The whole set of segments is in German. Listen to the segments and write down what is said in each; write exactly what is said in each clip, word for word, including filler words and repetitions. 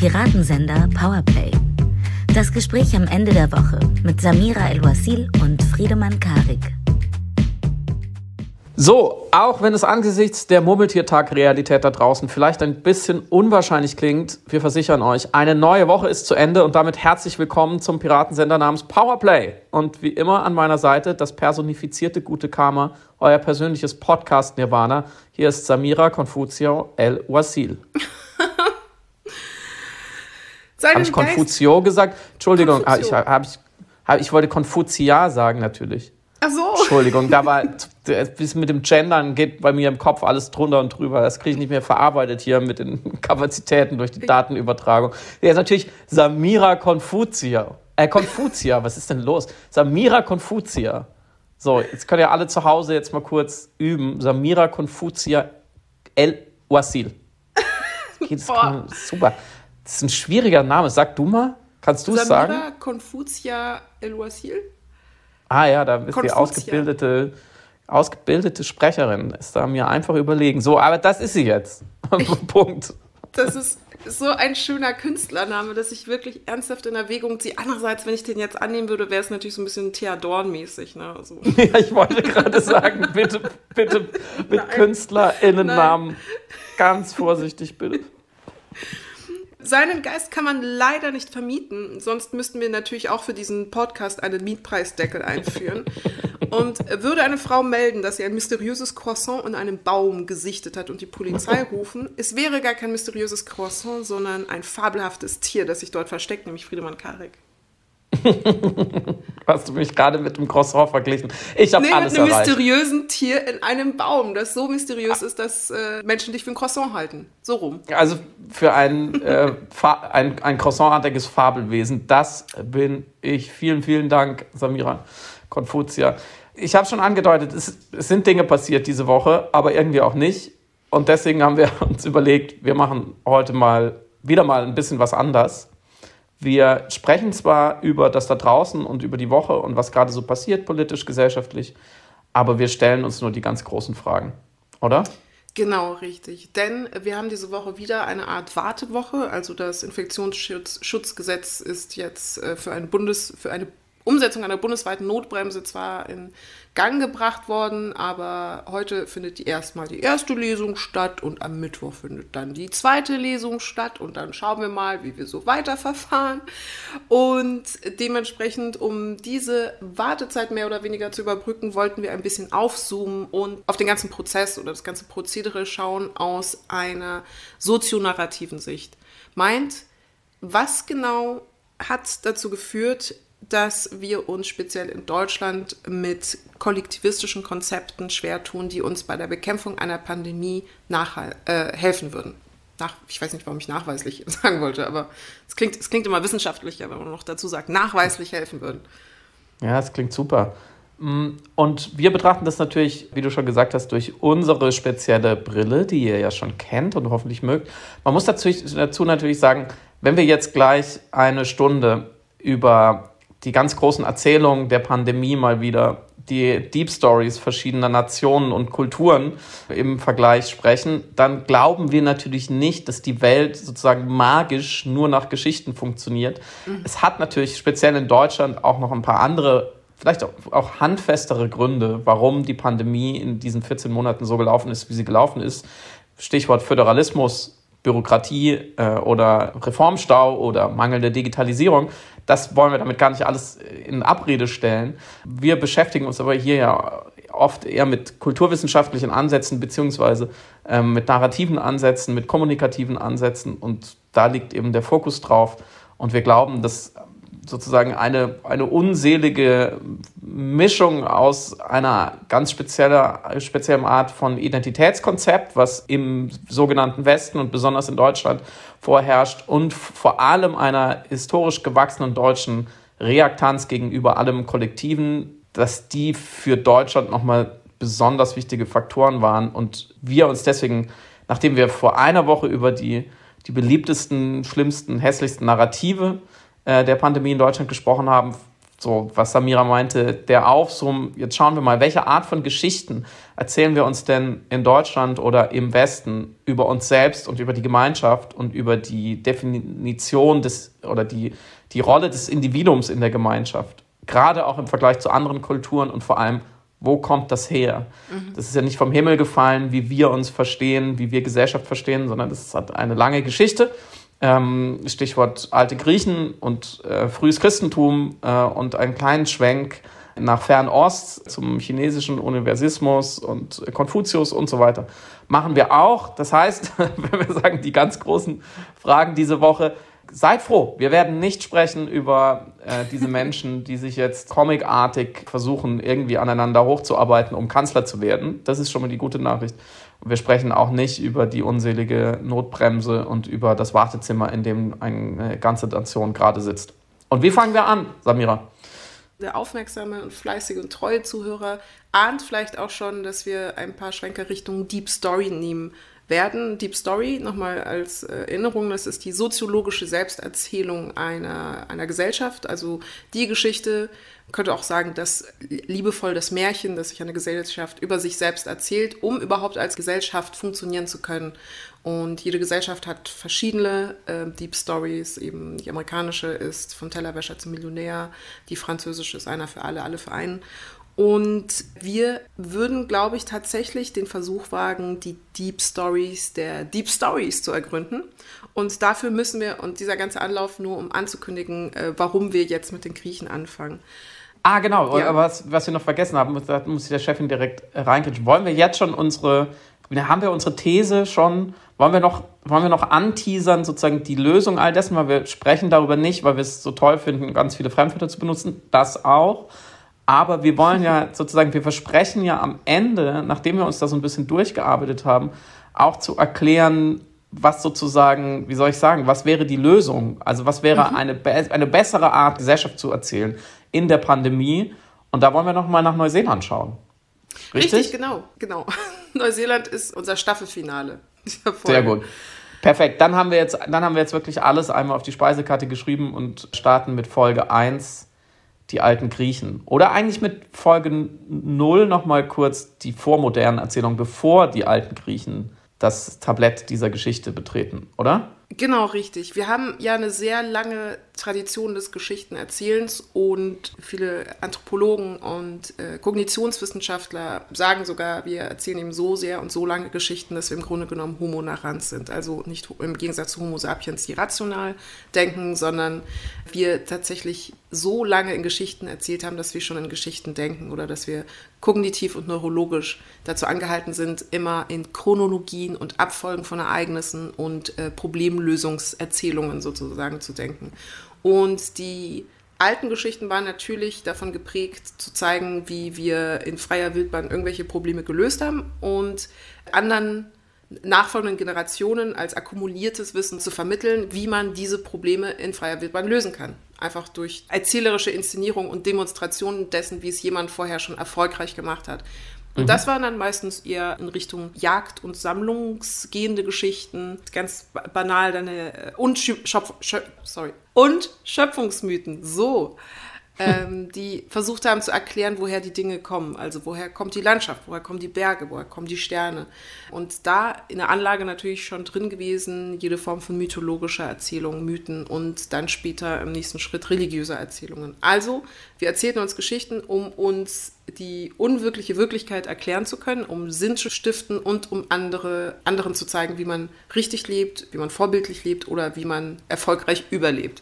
Piratensender Powerplay. Das Gespräch am Ende der Woche mit Samira El-Wasil und Friedemann Karik. So, auch wenn es angesichts der Murmeltiertag-Realität da draußen vielleicht ein bisschen unwahrscheinlich klingt, wir versichern euch, eine neue Woche ist zu Ende und damit herzlich willkommen zum Piratensender namens Powerplay. Und wie immer an meiner Seite das personifizierte gute Karma, euer persönliches Podcast-Nirvana. Hier ist Samira Konfuzio El-Wasil. Habe ich Konfuzio gesagt? Entschuldigung, Konfuzio. ich, hab ich, hab, ich wollte Konfuzia sagen natürlich. Ach so. Entschuldigung, da war, bis mit dem Gendern geht bei mir im Kopf alles drunter und drüber. Das kriege ich nicht mehr verarbeitet hier mit den Kapazitäten durch die Datenübertragung. Ja, ist natürlich Samira Konfuzia. Äh, Konfuzia, was ist denn los? Samira Konfuzia. So, jetzt könnt ihr alle zu Hause jetzt mal kurz üben. Samira Konfuzia El-Wasil. Okay, das kann, super. Das ist ein schwieriger Name. Sag du mal. Kannst du es sagen? Samira Konfuzia El-Wasil? Ah ja, da ist die ausgebildete, ausgebildete Sprecherin. Ist da mir einfach überlegen. So, aber das ist sie jetzt. Punkt. Das ist so ein schöner Künstlername, dass ich wirklich ernsthaft in Erwägung ziehe. Andererseits, wenn ich den jetzt annehmen würde, wäre es natürlich so ein bisschen Theodorn-mäßig. Ne? Also. Ja, ich wollte gerade sagen, bitte, bitte mit Nein. KünstlerInnennamen Nein. ganz vorsichtig, bitte. Seinen Geist kann man leider nicht vermieten, sonst müssten wir natürlich auch für diesen Podcast einen Mietpreisdeckel einführen. Und würde eine Frau melden, dass sie ein mysteriöses Croissant in einem Baum gesichtet hat und die Polizei rufen, es wäre gar kein mysteriöses Croissant, sondern ein fabelhaftes Tier, das sich dort versteckt, nämlich Friedemann Karik. Hast du mich gerade mit dem Croissant verglichen? Ich habe nee, alles erreicht. Mit einem mysteriösen Tier in einem Baum, das so mysteriös ist, dass äh, Menschen dich für ein Croissant halten. So rum. Also für ein, äh, Fa- ein, ein croissantartiges Fabelwesen, das bin ich. Vielen, vielen Dank, Samira Konfuzia. Ich habe schon angedeutet, es, es sind Dinge passiert diese Woche, aber irgendwie auch nicht. Und deswegen haben wir uns überlegt, wir machen heute mal wieder mal ein bisschen was anders. Wir sprechen zwar über das da draußen und über die Woche und was gerade so passiert, politisch, gesellschaftlich, aber wir stellen uns nur die ganz großen Fragen, oder? Genau, richtig. Denn wir haben diese Woche wieder eine Art Wartewoche. Also das Infektionsschutzgesetz ist jetzt für, ein Bundes, für eine Umsetzung einer bundesweiten Notbremse zwar in Gang gebracht worden, aber heute findet die erstmal die erste Lesung statt und am Mittwoch findet dann die zweite Lesung statt und dann schauen wir mal, wie wir so weiterverfahren. Und dementsprechend, um diese Wartezeit mehr oder weniger zu überbrücken, wollten wir ein bisschen aufzoomen und auf den ganzen Prozess oder das ganze Prozedere schauen aus einer sozionarrativen Sicht. Meint, was genau hat dazu geführt, dass wir uns speziell in Deutschland mit kollektivistischen Konzepten schwer tun, die uns bei der Bekämpfung einer Pandemie nachhal- äh, helfen würden. Nach, ich weiß nicht, warum ich nachweislich sagen wollte, aber es klingt, es klingt immer wissenschaftlicher, wenn man noch dazu sagt, nachweislich helfen würden. Ja, es klingt super. Und wir betrachten das natürlich, wie du schon gesagt hast, durch unsere spezielle Brille, die ihr ja schon kennt und hoffentlich mögt. Man muss dazu, dazu natürlich sagen, wenn wir jetzt gleich eine Stunde über die ganz großen Erzählungen der Pandemie mal wieder, die Deep Stories verschiedener Nationen und Kulturen im Vergleich sprechen, dann glauben wir natürlich nicht, dass die Welt sozusagen magisch nur nach Geschichten funktioniert. Mhm. Es hat natürlich speziell in Deutschland auch noch ein paar andere, vielleicht auch, auch handfestere Gründe, warum die Pandemie in diesen vierzehn Monaten so gelaufen ist, wie sie gelaufen ist. Stichwort Föderalismus, Bürokratie äh, oder Reformstau oder mangelnde Digitalisierung. Das wollen wir damit gar nicht alles in Abrede stellen. Wir beschäftigen uns aber hier ja oft eher mit kulturwissenschaftlichen Ansätzen beziehungsweise ähm, mit narrativen Ansätzen, mit kommunikativen Ansätzen und da liegt eben der Fokus drauf. Und wir glauben, dass sozusagen eine, eine unselige Mischung aus einer ganz spezieller, speziellen Art von Identitätskonzept, was im sogenannten Westen und besonders in Deutschland vorherrscht und vor allem einer historisch gewachsenen deutschen Reaktanz gegenüber allem Kollektiven, dass die für Deutschland nochmal besonders wichtige Faktoren waren und wir uns deswegen, nachdem wir vor einer Woche über die, die beliebtesten, schlimmsten, hässlichsten Narrative der Pandemie in Deutschland gesprochen haben, So, was Samira meinte, der Aufzoom, jetzt schauen wir mal, welche Art von Geschichten erzählen wir uns denn in Deutschland oder im Westen über uns selbst und über die Gemeinschaft und über die Definition des oder die, die Rolle des Individuums in der Gemeinschaft, gerade auch im Vergleich zu anderen Kulturen und vor allem, wo kommt das her? Mhm. Das ist ja nicht vom Himmel gefallen, wie wir uns verstehen, wie wir Gesellschaft verstehen, sondern das hat eine lange Geschichte. Stichwort alte Griechen und äh, frühes Christentum äh, und einen kleinen Schwenk nach Fernost zum chinesischen Universalismus und Konfuzius und so weiter machen wir auch. Das heißt, wenn wir sagen, die ganz großen Fragen diese Woche, seid froh, wir werden nicht sprechen über äh, diese Menschen, die sich jetzt comicartig versuchen, irgendwie aneinander hochzuarbeiten, um Kanzler zu werden. Das ist schon mal die gute Nachricht. Wir sprechen auch nicht über die unselige Notbremse und über das Wartezimmer, in dem eine ganze Nation gerade sitzt. Und wie fangen wir an, Samira? Der aufmerksame und fleißige und treue Zuhörer ahnt vielleicht auch schon, dass wir ein paar Schwenker Richtung Deep Story nehmen werden. Deep Story, nochmal als Erinnerung, das ist die soziologische Selbsterzählung einer, einer Gesellschaft, also die Geschichte, man könnte auch sagen, das liebevoll das Märchen, das sich eine Gesellschaft über sich selbst erzählt, um überhaupt als Gesellschaft funktionieren zu können. Und jede Gesellschaft hat verschiedene äh, Deep Stories, eben die amerikanische ist vom Tellerwäscher zum Millionär, die französische ist einer für alle, alle für einen. Und wir würden, glaube ich, tatsächlich den Versuch wagen, die Deep Stories der Deep Stories zu ergründen. Und dafür müssen wir, und dieser ganze Anlauf nur, um anzukündigen, äh, warum wir jetzt mit den Griechen anfangen. Ah, genau, Ja. was, was wir noch vergessen haben, da muss der Chefin direkt reingehen. Wollen wir jetzt schon unsere, haben wir unsere These schon, wollen wir noch, wollen wir noch anteasern, sozusagen die Lösung all dessen, weil wir sprechen darüber nicht, weil wir es so toll finden, ganz viele Fremdwörter zu benutzen, das auch. Aber wir wollen ja sozusagen, wir versprechen ja am Ende, nachdem wir uns da so ein bisschen durchgearbeitet haben, auch zu erklären, was sozusagen, wie soll ich sagen, was wäre die Lösung? Also was wäre mhm. eine, eine bessere Art, Gesellschaft zu erzählen in der Pandemie? Und da wollen wir nochmal nach Neuseeland schauen. Richtig? Richtig, genau, genau. Neuseeland ist unser Staffelfinale. Sehr gut. Perfekt. Dann haben wir jetzt, dann haben wir jetzt wirklich alles einmal auf die Speisekarte geschrieben und starten mit Folge eins. Die alten Griechen. Oder eigentlich mit Folge null nochmal kurz die vormodernen Erzählungen, bevor die alten Griechen das Tablett dieser Geschichte betreten, oder? Genau, richtig. Wir haben ja eine sehr lange Tradition des Geschichtenerzählens und viele Anthropologen und äh, Kognitionswissenschaftler sagen sogar, wir erzählen eben so sehr und so lange Geschichten, dass wir im Grunde genommen Homo narrans sind. Also nicht im Gegensatz zu Homo sapiens, die rational denken, sondern wir tatsächlich so lange in Geschichten erzählt haben, dass wir schon in Geschichten denken oder dass wir kognitiv und neurologisch dazu angehalten sind, immer in Chronologien und Abfolgen von Ereignissen und äh, Problemlösungserzählungen sozusagen zu denken. Und die alten Geschichten waren natürlich davon geprägt, zu zeigen, wie wir in freier Wildbahn irgendwelche Probleme gelöst haben und anderen nachfolgenden Generationen als akkumuliertes Wissen zu vermitteln, wie man diese Probleme in freier Wildbahn lösen kann. Einfach durch erzählerische Inszenierung und Demonstrationen dessen, wie es jemand vorher schon erfolgreich gemacht hat. Und mhm. das waren dann meistens eher in Richtung Jagd- und Sammlungsgehende Geschichten, ganz banal dann und, Schöpf- Schöpf- sorry. und Schöpfungsmythen, so, ähm, die versucht haben zu erklären, woher die Dinge kommen. Also woher kommt die Landschaft, woher kommen die Berge, woher kommen die Sterne. Und da in der Anlage natürlich schon drin gewesen, jede Form von mythologischer Erzählung, Mythen und dann später im nächsten Schritt religiöser Erzählungen. Also wir erzählten uns Geschichten, um uns die unwirkliche Wirklichkeit erklären zu können, um Sinn zu stiften und um andere, anderen zu zeigen, wie man richtig lebt, wie man vorbildlich lebt oder wie man erfolgreich überlebt.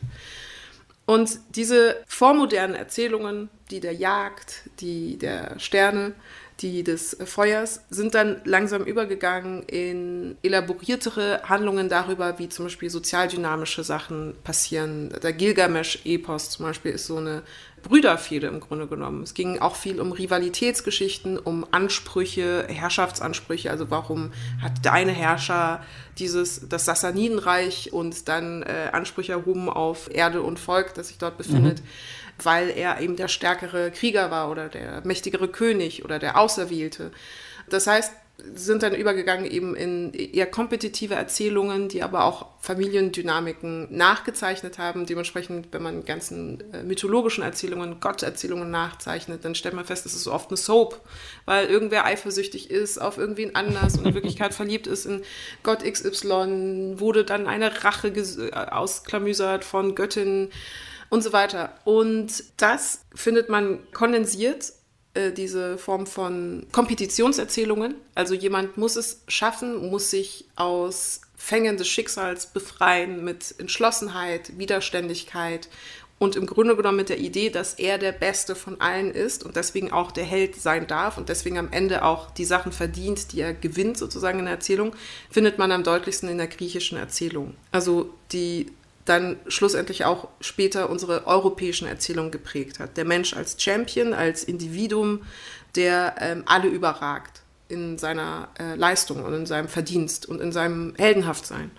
Und diese vormodernen Erzählungen, die der Jagd, die der Sterne, die des Feuers, sind dann langsam übergegangen in elaboriertere Handlungen darüber, wie zum Beispiel sozialdynamische Sachen passieren. Der Gilgamesch-Epos zum Beispiel ist so eine Brüderfehde im Grunde genommen. Es ging auch viel um Rivalitätsgeschichten, um Ansprüche, Herrschaftsansprüche. Also warum hat der eine Herrscher dieses, das Sassanidenreich und dann äh, Ansprüche erhoben auf Erde und Volk, das sich dort befindet, mhm. weil er eben der stärkere Krieger war oder der mächtigere König oder der Auserwählte. Das heißt, sind dann übergegangen eben in eher kompetitive Erzählungen, die aber auch Familiendynamiken nachgezeichnet haben. Dementsprechend, wenn man ganzen äh, mythologischen Erzählungen, Gotterzählungen nachzeichnet, dann stellt man fest, es ist so oft eine Soap, weil irgendwer eifersüchtig ist auf irgendwen anders und in Wirklichkeit verliebt ist in Gott X Y, wurde dann eine Rache ges- ausklamüsert von Göttinnen und so weiter. Und das findet man kondensiert, diese Form von Kompetitionserzählungen. Also jemand muss es schaffen, muss sich aus Fängen des Schicksals befreien mit Entschlossenheit, Widerständigkeit und im Grunde genommen mit der Idee, dass er der Beste von allen ist und deswegen auch der Held sein darf und deswegen am Ende auch die Sachen verdient, die er gewinnt sozusagen in der Erzählung, findet man am deutlichsten in der griechischen Erzählung. Also die dann schlussendlich auch später unsere europäischen Erzählungen geprägt hat. Der Mensch als Champion, als Individuum, der ähm, alle überragt in seiner äh, Leistung und in seinem Verdienst und in seinem Heldenhaftsein.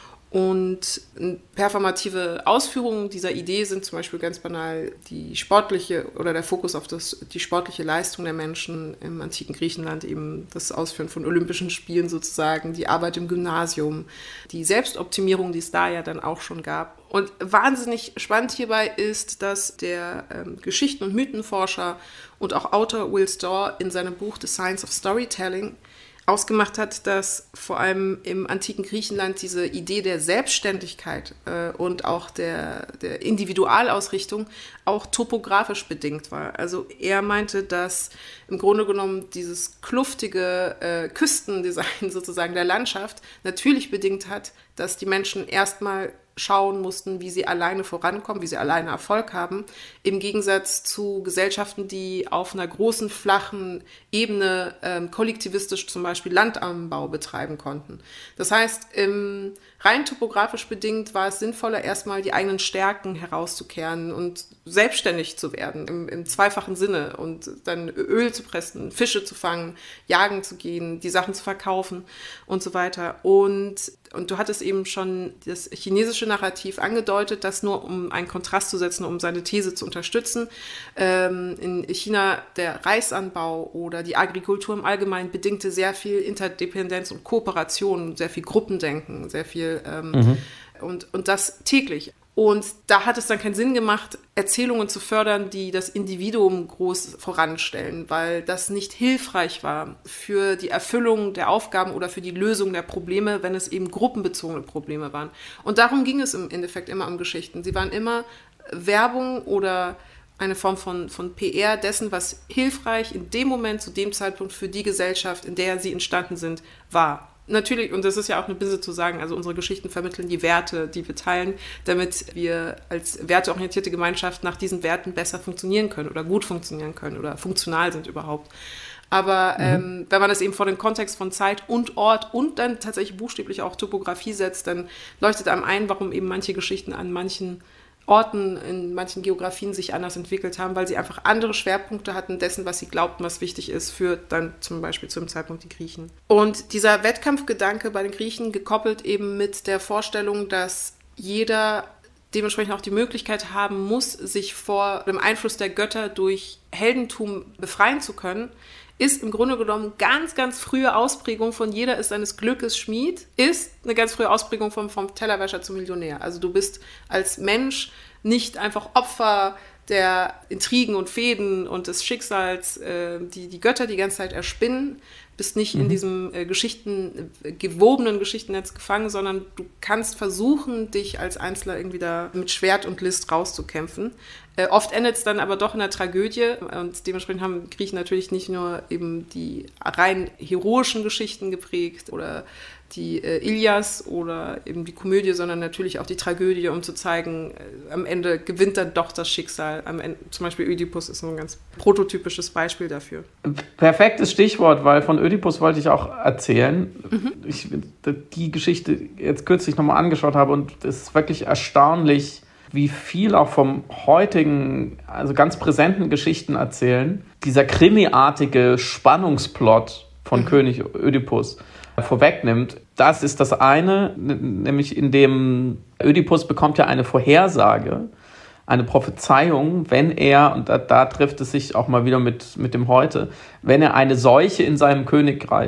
Und performative Ausführungen dieser Idee sind zum Beispiel ganz banal die sportliche oder der Fokus auf das, die sportliche Leistung der Menschen im antiken Griechenland, eben das Ausführen von Olympischen Spielen sozusagen, die Arbeit im Gymnasium, die Selbstoptimierung, die es da ja dann auch schon gab. Und wahnsinnig spannend hierbei ist, dass der ähm, Geschichten- und Mythenforscher und auch Autor Will Storr in seinem Buch The Science of Storytelling ausgemacht hat, dass vor allem im antiken Griechenland diese Idee der Selbstständigkeit äh, und auch der, der Individualausrichtung auch topografisch bedingt war. Also er meinte, dass im Grunde genommen dieses kluftige äh, Küstendesign sozusagen der Landschaft natürlich bedingt hat, dass die Menschen erstmal schauen mussten, wie sie alleine vorankommen, wie sie alleine Erfolg haben, im Gegensatz zu Gesellschaften, die auf einer großen, flachen Ebene ähm, kollektivistisch zum Beispiel Landanbau betreiben konnten. Das heißt, im, rein topografisch bedingt war es sinnvoller, erstmal die eigenen Stärken herauszukehren und selbstständig zu werden, im, im zweifachen Sinne und dann Öl zu pressen, Fische zu fangen, jagen zu gehen, die Sachen zu verkaufen und so weiter. Und Und du hattest eben schon das chinesische Narrativ angedeutet, das nur um einen Kontrast zu setzen, um seine These zu unterstützen. Ähm, in China der Reisanbau oder die Agrikultur im Allgemeinen bedingte sehr viel Interdependenz und Kooperation, sehr viel Gruppendenken, sehr viel ähm, mhm. und, und das täglich. Und da hat es dann keinen Sinn gemacht, Erzählungen zu fördern, die das Individuum groß voranstellen, weil das nicht hilfreich war für die Erfüllung der Aufgaben oder für die Lösung der Probleme, wenn es eben gruppenbezogene Probleme waren. Und darum ging es im Endeffekt immer um Geschichten. Sie waren immer Werbung oder eine Form von, von P R dessen, was hilfreich in dem Moment, zu dem Zeitpunkt für die Gesellschaft, in der sie entstanden sind, war. Natürlich, und das ist ja auch eine Bisse zu sagen, also unsere Geschichten vermitteln die Werte, die wir teilen, damit wir als werteorientierte Gemeinschaft nach diesen Werten besser funktionieren können oder gut funktionieren können oder funktional sind überhaupt. Aber mhm. ähm, wenn man das eben vor den Kontext von Zeit und Ort und dann tatsächlich buchstäblich auch Topografie setzt, dann leuchtet einem ein, warum eben manche Geschichten an manchen Orten, in manchen Geografien sich anders entwickelt haben, weil sie einfach andere Schwerpunkte hatten dessen, was sie glaubten, was wichtig ist für dann zum Beispiel zu dem Zeitpunkt die Griechen. Und dieser Wettkampfgedanke bei den Griechen, gekoppelt eben mit der Vorstellung, dass jeder dementsprechend auch die Möglichkeit haben muss, sich vor dem Einfluss der Götter durch Heldentum befreien zu können, ist im Grunde genommen ganz, ganz frühe Ausprägung von jeder ist seines Glückes Schmied, ist eine ganz frühe Ausprägung vom, vom Tellerwäscher zum Millionär. Also du bist als Mensch nicht einfach Opfer der Intrigen und Fäden und des Schicksals, äh, die die Götter die ganze Zeit erspinnen, bist nicht mhm. in diesem äh, Geschichten, äh, gewobenen Geschichtennetz gefangen, sondern du kannst versuchen, dich als Einzelner irgendwie da mit Schwert und List rauszukämpfen. Äh, oft endet es dann aber doch in einer Tragödie und dementsprechend haben Griechen natürlich nicht nur eben die rein heroischen Geschichten geprägt oder die äh, Ilias oder eben die Komödie, sondern natürlich auch die Tragödie, um zu zeigen, äh, am Ende gewinnt dann doch das Schicksal. Am Ende, zum Beispiel Ödipus ist so ein ganz prototypisches Beispiel dafür. Perfektes Stichwort, weil von Ödipus wollte ich auch erzählen. Mhm. Ich die Geschichte jetzt kürzlich nochmal angeschaut habe und es ist wirklich erstaunlich, wie viel auch vom heutigen, also ganz präsenten Geschichten erzählen, dieser krimiartige Spannungsplot von mhm. König Ödipus vorwegnimmt. Das ist das eine, nämlich in dem Ödipus bekommt ja eine Vorhersage, eine Prophezeiung, wenn er, und da, da trifft es sich auch mal wieder mit, mit dem Heute, wenn er eine Seuche in seinem Königreich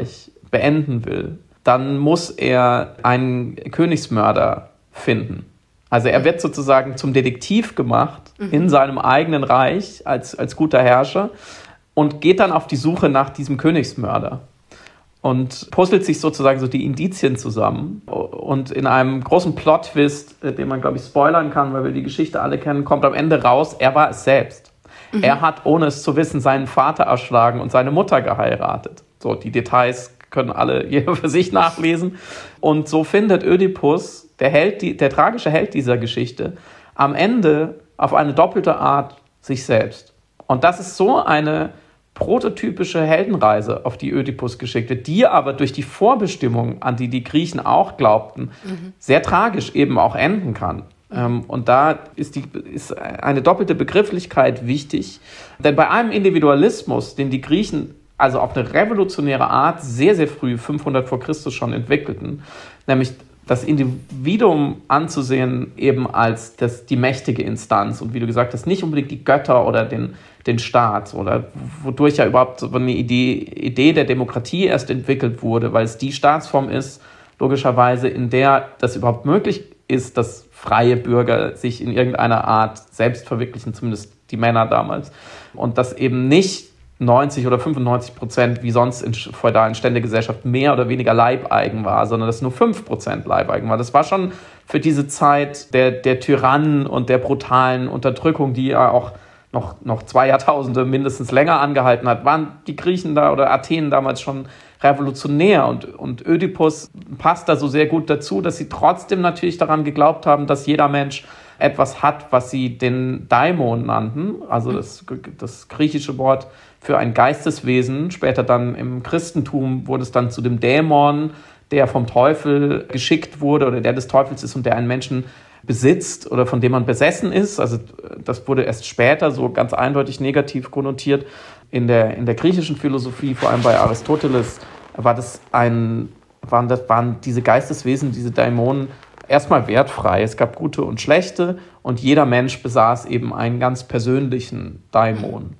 beenden will, dann muss er einen Königsmörder finden. Also er wird sozusagen zum Detektiv gemacht mhm. in seinem eigenen Reich als, als guter Herrscher und geht dann auf die Suche nach diesem Königsmörder und puzzelt sich sozusagen so die Indizien zusammen. Und in einem großen Plot-Twist, den man, glaube ich, spoilern kann, weil wir die Geschichte alle kennen, kommt am Ende raus, er war es selbst. Mhm. Er hat, ohne es zu wissen, seinen Vater erschlagen und seine Mutter geheiratet. So, die Details können alle jeder für sich nachlesen. Und so findet Ödipus, der Held, die, der tragische Held dieser Geschichte, am Ende auf eine doppelte Art sich selbst. Und das ist so eine prototypische Heldenreise, auf die Ödipus geschickt wird, die aber durch die Vorbestimmung, an die die Griechen auch glaubten, mhm. sehr tragisch eben auch enden kann. Ähm, und da ist, die, ist eine doppelte Begrifflichkeit wichtig. Denn bei einem Individualismus, den die Griechen also auf eine revolutionäre Art sehr, sehr früh, fünfhundert vor Christus schon entwickelten, nämlich das Individuum anzusehen eben als das, die mächtige Instanz und wie du gesagt hast, nicht unbedingt die Götter oder den, den Staat oder wodurch ja überhaupt so eine Idee, Idee der Demokratie erst entwickelt wurde, weil es die Staatsform ist, logischerweise, in der das überhaupt möglich ist, dass freie Bürger sich in irgendeiner Art selbst verwirklichen, zumindest die Männer damals. Und das eben nicht neunzig oder fünfundneunzig Prozent wie sonst in feudalen Ständegesellschaften mehr oder weniger Leibeigen war, sondern dass nur fünf Prozent Leibeigen war. Das war schon für diese Zeit der, der Tyrannen und der brutalen Unterdrückung, die ja auch noch, noch zwei Jahrtausende mindestens länger angehalten hat, waren die Griechen da oder Athen damals schon revolutionär. Und, und Ödipus passt da so sehr gut dazu, dass sie trotzdem natürlich daran geglaubt haben, dass jeder Mensch etwas hat, was sie den Daimon nannten, also das, das griechische Wort für ein Geisteswesen. Später dann im Christentum wurde es dann zu dem Dämon, der vom Teufel geschickt wurde oder der des Teufels ist und der einen Menschen besitzt oder von dem man besessen ist. Also das wurde erst später so ganz eindeutig negativ konnotiert. In der, in der griechischen Philosophie, vor allem bei Aristoteles, war das ein, waren, das, waren diese Geisteswesen, diese Dämonen, erstmal wertfrei. Es gab gute und schlechte und jeder Mensch besaß eben einen ganz persönlichen Daimon.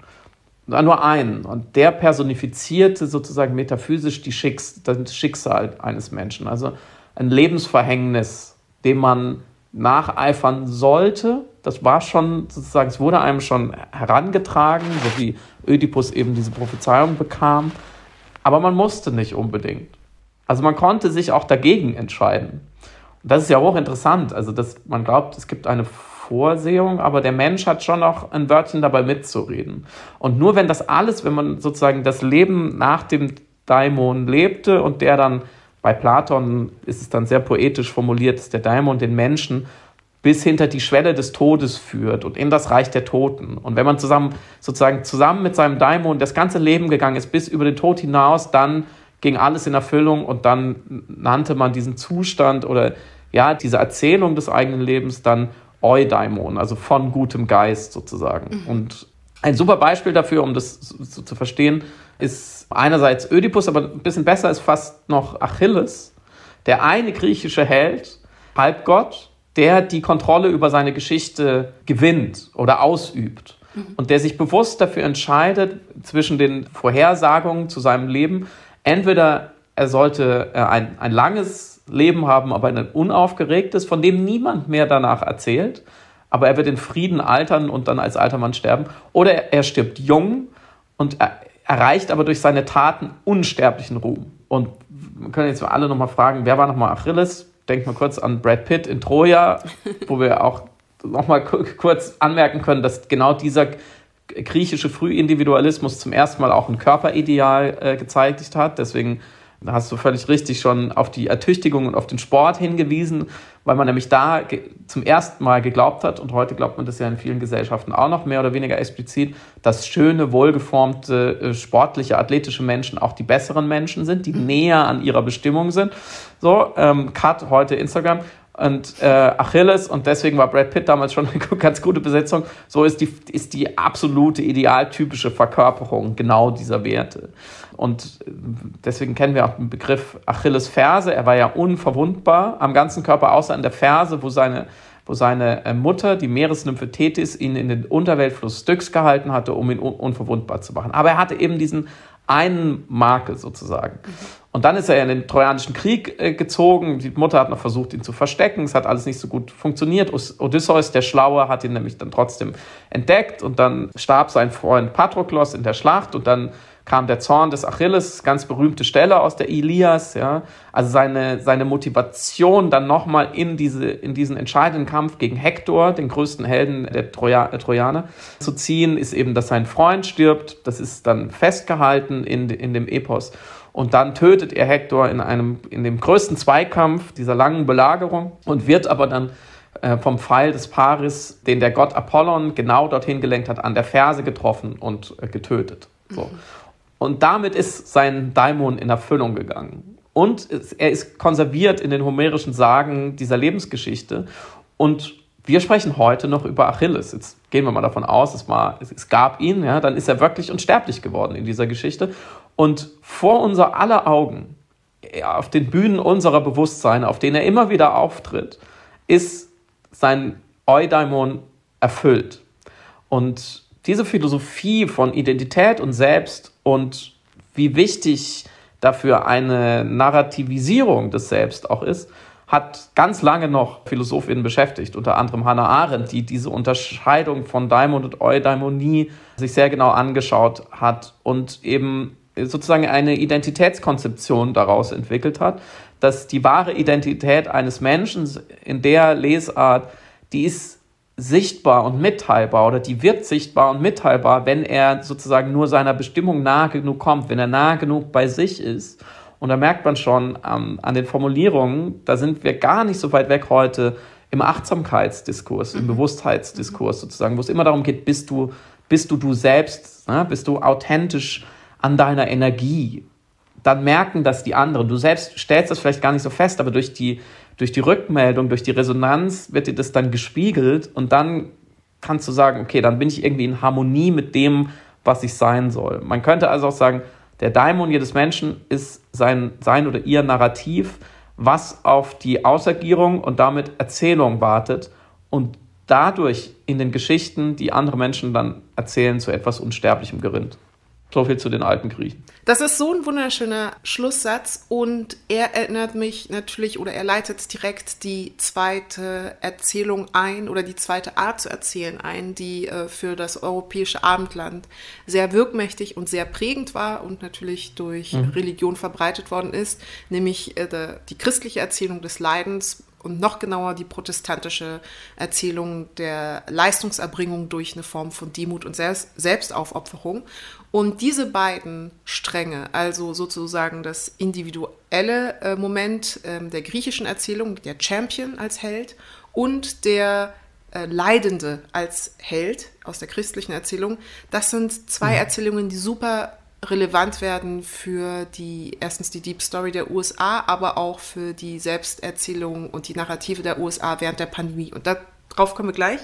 Nur einen. Und der personifizierte sozusagen metaphysisch die Schicks- das Schicksal eines Menschen. Also ein Lebensverhängnis, dem man nacheifern sollte. Das war schon sozusagen, es wurde einem schon herangetragen, so wie Ödipus eben diese Prophezeiung bekam. Aber man musste nicht unbedingt. Also man konnte sich auch dagegen entscheiden. Und das ist ja hochinteressant. Also dass man glaubt, es gibt eine Vorsehung, aber der Mensch hat schon noch ein Wörtchen dabei mitzureden. Und nur wenn das alles, wenn man sozusagen das Leben nach dem Daimon lebte und der dann, bei Platon ist es dann sehr poetisch formuliert, dass der Daimon den Menschen bis hinter die Schwelle des Todes führt und in das Reich der Toten. Und wenn man zusammen sozusagen zusammen mit seinem Daimon das ganze Leben gegangen ist, bis über den Tod hinaus, dann ging alles in Erfüllung und dann nannte man diesen Zustand oder ja, diese Erzählung des eigenen Lebens dann Eudaimon, also von gutem Geist sozusagen. Mhm. Und ein super Beispiel dafür, um das so zu verstehen, ist einerseits Ödipus, aber ein bisschen besser ist fast noch Achilles, der eine griechische Held, Halbgott, der die Kontrolle über seine Geschichte gewinnt oder ausübt. Mhm. Und der sich bewusst dafür entscheidet, zwischen den Vorhersagungen zu seinem Leben, entweder er sollte ein, ein langes Leben haben, aber ein unaufgeregtes, von dem niemand mehr danach erzählt, aber er wird in Frieden altern und dann als alter Mann sterben. Oder er, er stirbt jung und er erreicht aber durch seine Taten unsterblichen Ruhm. Und wir können jetzt alle nochmal fragen, wer war nochmal Achilles? Denkt mal kurz an Brad Pitt in Troja, wo wir auch nochmal kurz anmerken können, dass genau dieser griechische Frühindividualismus zum ersten Mal auch ein Körperideal äh, gezeitigt hat. Deswegen da hast du völlig richtig schon auf die Ertüchtigung und auf den Sport hingewiesen, weil man nämlich da ge- zum ersten Mal geglaubt hat, und heute glaubt man das ja in vielen Gesellschaften auch noch mehr oder weniger explizit, dass schöne, wohlgeformte, äh, sportliche, athletische Menschen auch die besseren Menschen sind, die näher an ihrer Bestimmung sind. So, ähm, Cut, heute Instagram. Und äh, Achilles, und deswegen war Brad Pitt damals schon eine ganz gute Besetzung, so ist die, ist die absolute, idealtypische Verkörperung genau dieser Werte. Und deswegen kennen wir auch den Begriff Achilles-Ferse. Er war ja unverwundbar am ganzen Körper, außer an der Ferse, wo seine, wo seine Mutter, die Meeresnymphe Tethys, ihn in den Unterweltfluss Styx gehalten hatte, um ihn un- unverwundbar zu machen. Aber er hatte eben diesen einen Marke sozusagen. Mhm. Und dann ist er in den Trojanischen Krieg äh, gezogen. Die Mutter hat noch versucht, ihn zu verstecken. Es hat alles nicht so gut funktioniert. Odysseus, der Schlaue, hat ihn nämlich dann trotzdem entdeckt. Und dann starb sein Freund Patroklos in der Schlacht. Und dann kam der Zorn des Achilles, ganz berühmte Stelle aus der Ilias. Ja. Also seine, seine Motivation, dann nochmal in, diese, in diesen entscheidenden Kampf gegen Hektor, den größten Helden der Troja, äh, Trojaner, zu ziehen, ist eben, dass sein Freund stirbt. Das ist dann festgehalten in, in dem Epos. Und dann tötet er Hektor in, einem, in dem größten Zweikampf dieser langen Belagerung und wird aber dann äh, vom Pfeil des Paris, den der Gott Apollon genau dorthin gelenkt hat, an der Ferse getroffen und äh, getötet. So. Mhm. Und damit ist sein Daimon in Erfüllung gegangen. Und es, er ist konserviert in den homerischen Sagen dieser Lebensgeschichte. Und wir sprechen heute noch über Achilles. Jetzt gehen wir mal davon aus, es, war, es gab ihn, ja, dann ist er wirklich unsterblich geworden in dieser Geschichte. Und vor unser aller Augen, auf den Bühnen unserer Bewusstseine, auf denen er immer wieder auftritt, ist sein Eudaimon erfüllt. Und diese Philosophie von Identität und Selbst und wie wichtig dafür eine Narrativisierung des Selbst auch ist, hat ganz lange noch PhilosophInnen beschäftigt, unter anderem Hannah Arendt, die diese Unterscheidung von Daimon und Eudaimonie sich sehr genau angeschaut hat und eben sozusagen eine Identitätskonzeption daraus entwickelt hat, dass die wahre Identität eines Menschen in der Lesart, die ist sichtbar und mitteilbar oder die wird sichtbar und mitteilbar, wenn er sozusagen nur seiner Bestimmung nahe genug kommt, wenn er nahe genug bei sich ist. Und da merkt man schon ähm, an den Formulierungen, da sind wir gar nicht so weit weg heute im Achtsamkeitsdiskurs, im Bewusstheitsdiskurs sozusagen, wo es immer darum geht, bist du, bist du du selbst, ne? Bist du authentisch an deiner Energie, dann merken das die anderen. Du selbst stellst das vielleicht gar nicht so fest, aber durch die, durch die Rückmeldung, durch die Resonanz wird dir das dann gespiegelt und dann kannst du sagen, okay, dann bin ich irgendwie in Harmonie mit dem, was ich sein soll. Man könnte also auch sagen, der Daimon jedes Menschen ist sein, sein oder ihr Narrativ, was auf die Ausergierung und damit Erzählung wartet und dadurch in den Geschichten, die andere Menschen dann erzählen, zu etwas Unsterblichem gerinnt. So viel zu den alten Griechen. Das ist so ein wunderschöner Schlusssatz und er erinnert mich natürlich oder er leitet direkt die zweite Erzählung ein oder die zweite Art zu erzählen ein, die äh, für das europäische Abendland sehr wirkmächtig und sehr prägend war und natürlich durch mhm. Religion verbreitet worden ist, nämlich äh, die christliche Erzählung des Leidens und noch genauer die protestantische Erzählung der Leistungserbringung durch eine Form von Demut und Selbst- Selbstaufopferung. Und diese beiden Stränge, also sozusagen das individuelle äh, Moment äh, der griechischen Erzählung, der Champion als Held und der äh, Leidende als Held aus der christlichen Erzählung, das sind zwei mhm. Erzählungen, die super relevant werden für die, erstens die Deep Story der U S A, aber auch für die Selbsterzählung und die Narrative der U S A während der Pandemie. Und darauf kommen wir gleich.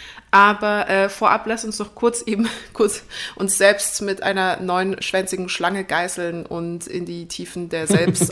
Aber äh, vorab lass uns noch kurz eben kurz uns selbst mit einer neunschwänzigen Schlange geißeln und in die Tiefen der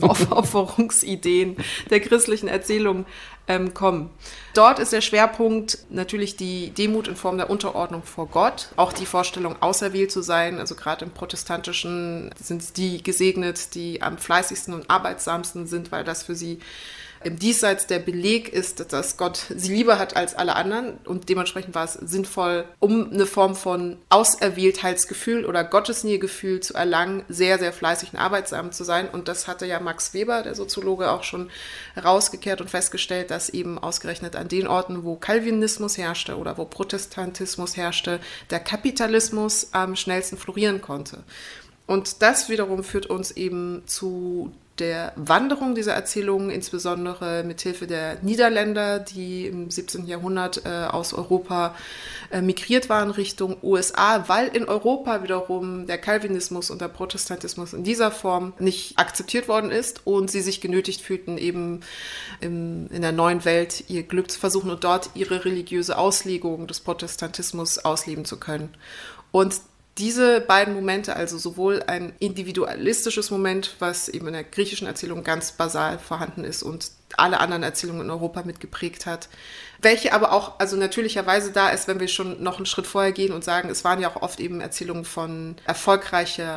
Selbstaufopferungsideen der christlichen Erzählung ähm, kommen. Dort ist der Schwerpunkt natürlich die Demut in Form der Unterordnung vor Gott, auch die Vorstellung, auserwählt zu sein. Also gerade im Protestantischen sind die gesegnet, die am fleißigsten und arbeitsamsten sind, weil das für sie im Diesseits der Beleg ist, dass Gott sie lieber hat als alle anderen und dementsprechend war es sinnvoll, um eine Form von Auserwähltheitsgefühl oder Gottesnähegefühl zu erlangen, sehr, sehr fleißig und arbeitsam zu sein. Und das hatte ja Max Weber, der Soziologe, auch schon rausgekehrt und festgestellt, dass eben ausgerechnet an den Orten, wo Calvinismus herrschte oder wo Protestantismus herrschte, der Kapitalismus am schnellsten florieren konnte. Und das wiederum führt uns eben zu der Wanderung dieser Erzählungen, insbesondere mithilfe der Niederländer, die im siebzehnten Jahrhundert äh, aus Europa äh, migriert waren Richtung U S A, weil in Europa wiederum der Calvinismus und der Protestantismus in dieser Form nicht akzeptiert worden ist und sie sich genötigt fühlten, eben im, in der neuen Welt ihr Glück zu versuchen und dort ihre religiöse Auslegung des Protestantismus ausleben zu können. Und diese beiden Momente, also sowohl ein individualistisches Moment, was eben in der griechischen Erzählung ganz basal vorhanden ist und alle anderen Erzählungen in Europa mitgeprägt hat, welche aber auch also natürlicherweise da ist, wenn wir schon noch einen Schritt vorher gehen und sagen, es waren ja auch oft eben Erzählungen von erfolgreicher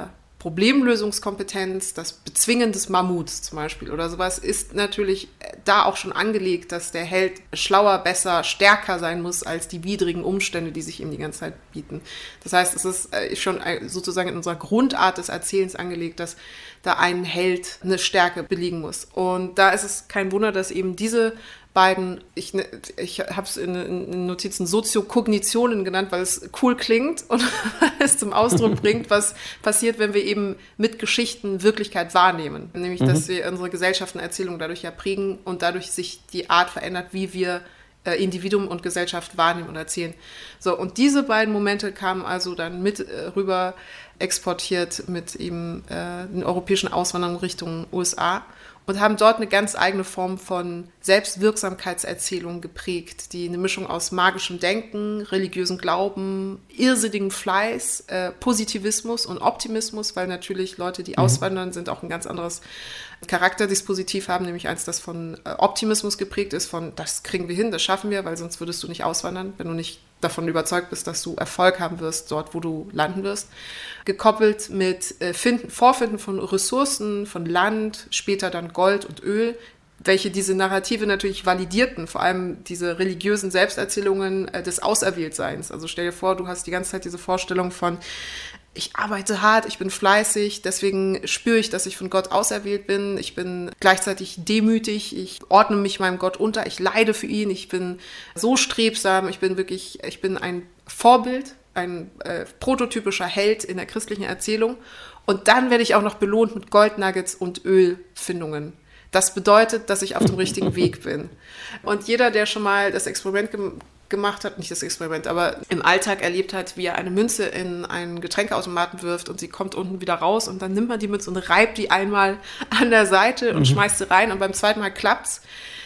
Problemlösungskompetenz, das Bezwingen des Mammuts zum Beispiel oder sowas, ist natürlich da auch schon angelegt, dass der Held schlauer, besser, stärker sein muss als die widrigen Umstände, die sich ihm die ganze Zeit bieten. Das heißt, es ist schon sozusagen in unserer Grundart des Erzählens angelegt, dass da ein Held eine Stärke belegen muss. Und da ist es kein Wunder, dass eben diese beiden, ich, ich habe es in, in Notizen Soziokognitionen genannt, weil es cool klingt und es zum Ausdruck bringt, was passiert, wenn wir eben mit Geschichten Wirklichkeit wahrnehmen. Nämlich, mhm. dass wir unsere Gesellschaft und Erzählung dadurch ja prägen und dadurch sich die Art verändert, wie wir äh, Individuum und Gesellschaft wahrnehmen und erzählen. So, und diese beiden Momente kamen also dann mit äh, rüber exportiert mit eben äh, den europäischen Auswanderungen Richtung U S A. Und haben dort eine ganz eigene Form von Selbstwirksamkeitserzählung geprägt, die eine Mischung aus magischem Denken, religiösen Glauben, irrsinnigem Fleiß, äh, Positivismus und Optimismus, weil natürlich Leute, die mhm. auswandern, sind auch ein ganz anderes Charakterdispositiv haben, nämlich eins, das von äh, Optimismus geprägt ist, von das kriegen wir hin, das schaffen wir, weil sonst würdest du nicht auswandern, wenn du nicht davon überzeugt bist, dass du Erfolg haben wirst, dort, wo du landen wirst. Gekoppelt mit äh, Finden, Vorfinden von Ressourcen, von Land, später dann Gold und Öl, welche diese Narrative natürlich validierten, vor allem diese religiösen Selbsterzählungen äh, des Auserwähltseins. Also stell dir vor, du hast die ganze Zeit diese Vorstellung von ich arbeite hart, ich bin fleißig, deswegen spüre ich, dass ich von Gott auserwählt bin. Ich bin gleichzeitig demütig, ich ordne mich meinem Gott unter, ich leide für ihn, ich bin so strebsam, ich bin wirklich, ich bin ein Vorbild, ein äh, prototypischer Held in der christlichen Erzählung. Und dann werde ich auch noch belohnt mit Goldnuggets und Ölfindungen. Das bedeutet, dass ich auf dem richtigen Weg bin. Und jeder, der schon mal das Experiment gemacht gemacht hat, nicht das Experiment, aber im Alltag erlebt hat, wie er eine Münze in einen Getränkeautomaten wirft und sie kommt unten wieder raus und dann nimmt man die Münze und reibt die einmal an der Seite und mhm. schmeißt sie rein und beim zweiten Mal klappt's,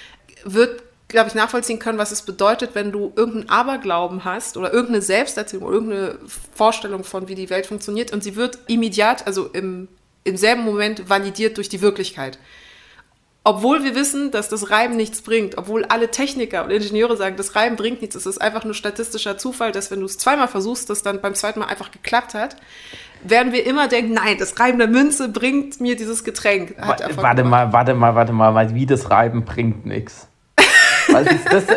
wird, glaube ich, nachvollziehen können, was es bedeutet, wenn du irgendeinen Aberglauben hast oder irgendeine Selbsterzählung oder irgendeine Vorstellung von, wie die Welt funktioniert und sie wird immediat, also im, im selben Moment validiert durch die Wirklichkeit. Obwohl wir wissen, dass das Reiben nichts bringt, obwohl alle Techniker und Ingenieure sagen, das Reiben bringt nichts, es ist einfach nur statistischer Zufall, dass wenn du es zweimal versuchst, das dann beim zweiten Mal einfach geklappt hat, werden wir immer denken, nein, das Reiben der Münze bringt mir dieses Getränk. Hat Erfolg warte gemacht. mal, warte mal, warte mal, weil wie das Reiben bringt nichts. Was ist das denn?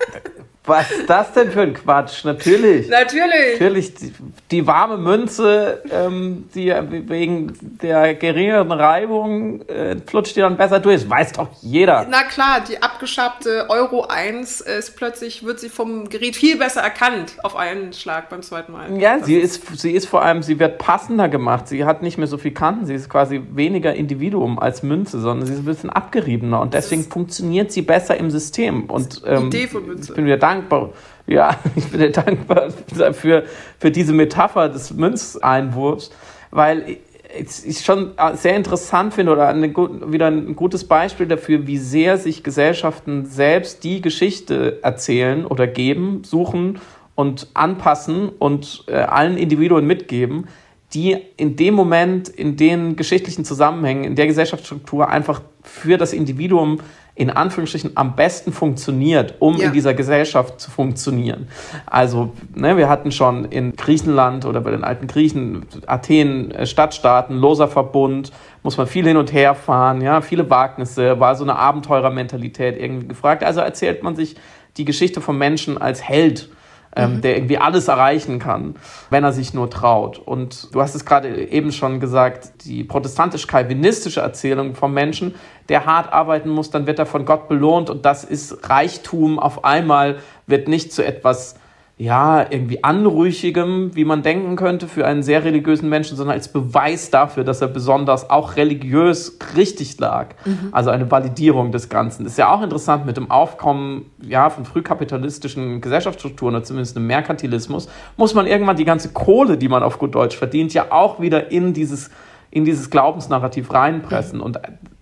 Was ist das denn für ein Quatsch? Natürlich. Natürlich. Natürlich, die, die warme Münze, ähm, die wegen der geringeren Reibung äh, flutscht die dann besser durch. Das weiß doch jeder. Na klar, die abgeschabte Euro eins ist plötzlich, wird sie vom Gerät viel besser erkannt auf einen Schlag beim zweiten Mal. Ja, sie ist, sie ist vor allem, sie wird passender gemacht. Sie hat nicht mehr so viel Kanten. Sie ist quasi weniger Individuum als Münze, sondern sie ist ein bisschen abgeriebener und deswegen funktioniert sie besser im System. Und, ähm, Idee von Münze. Ich bin wieder dankbar. Ja, ich bin dir dankbar für, für diese Metapher des Münzeinwurfs, weil ich schon sehr interessant finde oder eine, wieder ein gutes Beispiel dafür, wie sehr sich Gesellschaften selbst die Geschichte erzählen oder geben, suchen und anpassen und äh, allen Individuen mitgeben, die in dem Moment, in den geschichtlichen Zusammenhängen, in der Gesellschaftsstruktur einfach für das Individuum in Anführungsstrichen am besten funktioniert, um ja. in dieser Gesellschaft zu funktionieren. Also, ne, wir hatten schon in Griechenland oder bei den alten Griechen, Athen, Stadtstaaten, loser Verbund, muss man viel hin und her fahren, ja, viele Wagnisse, war so eine Abenteurermentalität irgendwie gefragt. Also erzählt man sich die Geschichte vom Menschen als Held, ähm, mhm. der irgendwie alles erreichen kann, wenn er sich nur traut. Und du hast es gerade eben schon gesagt, die protestantisch-calvinistische Erzählung vom Menschen, der hart arbeiten muss, dann wird er von Gott belohnt und das ist Reichtum auf einmal, wird nicht zu etwas, ja, irgendwie Anrüchigem, wie man denken könnte für einen sehr religiösen Menschen, sondern als Beweis dafür, dass er besonders auch religiös richtig lag. Mhm. Also eine Validierung des Ganzen. Das ist ja auch interessant mit dem Aufkommen ja, von frühkapitalistischen Gesellschaftsstrukturen oder zumindest einem Merkantilismus, muss man irgendwann die ganze Kohle, die man auf gut Deutsch verdient, ja auch wieder in dieses, in dieses Glaubensnarrativ reinpressen. Mhm. Und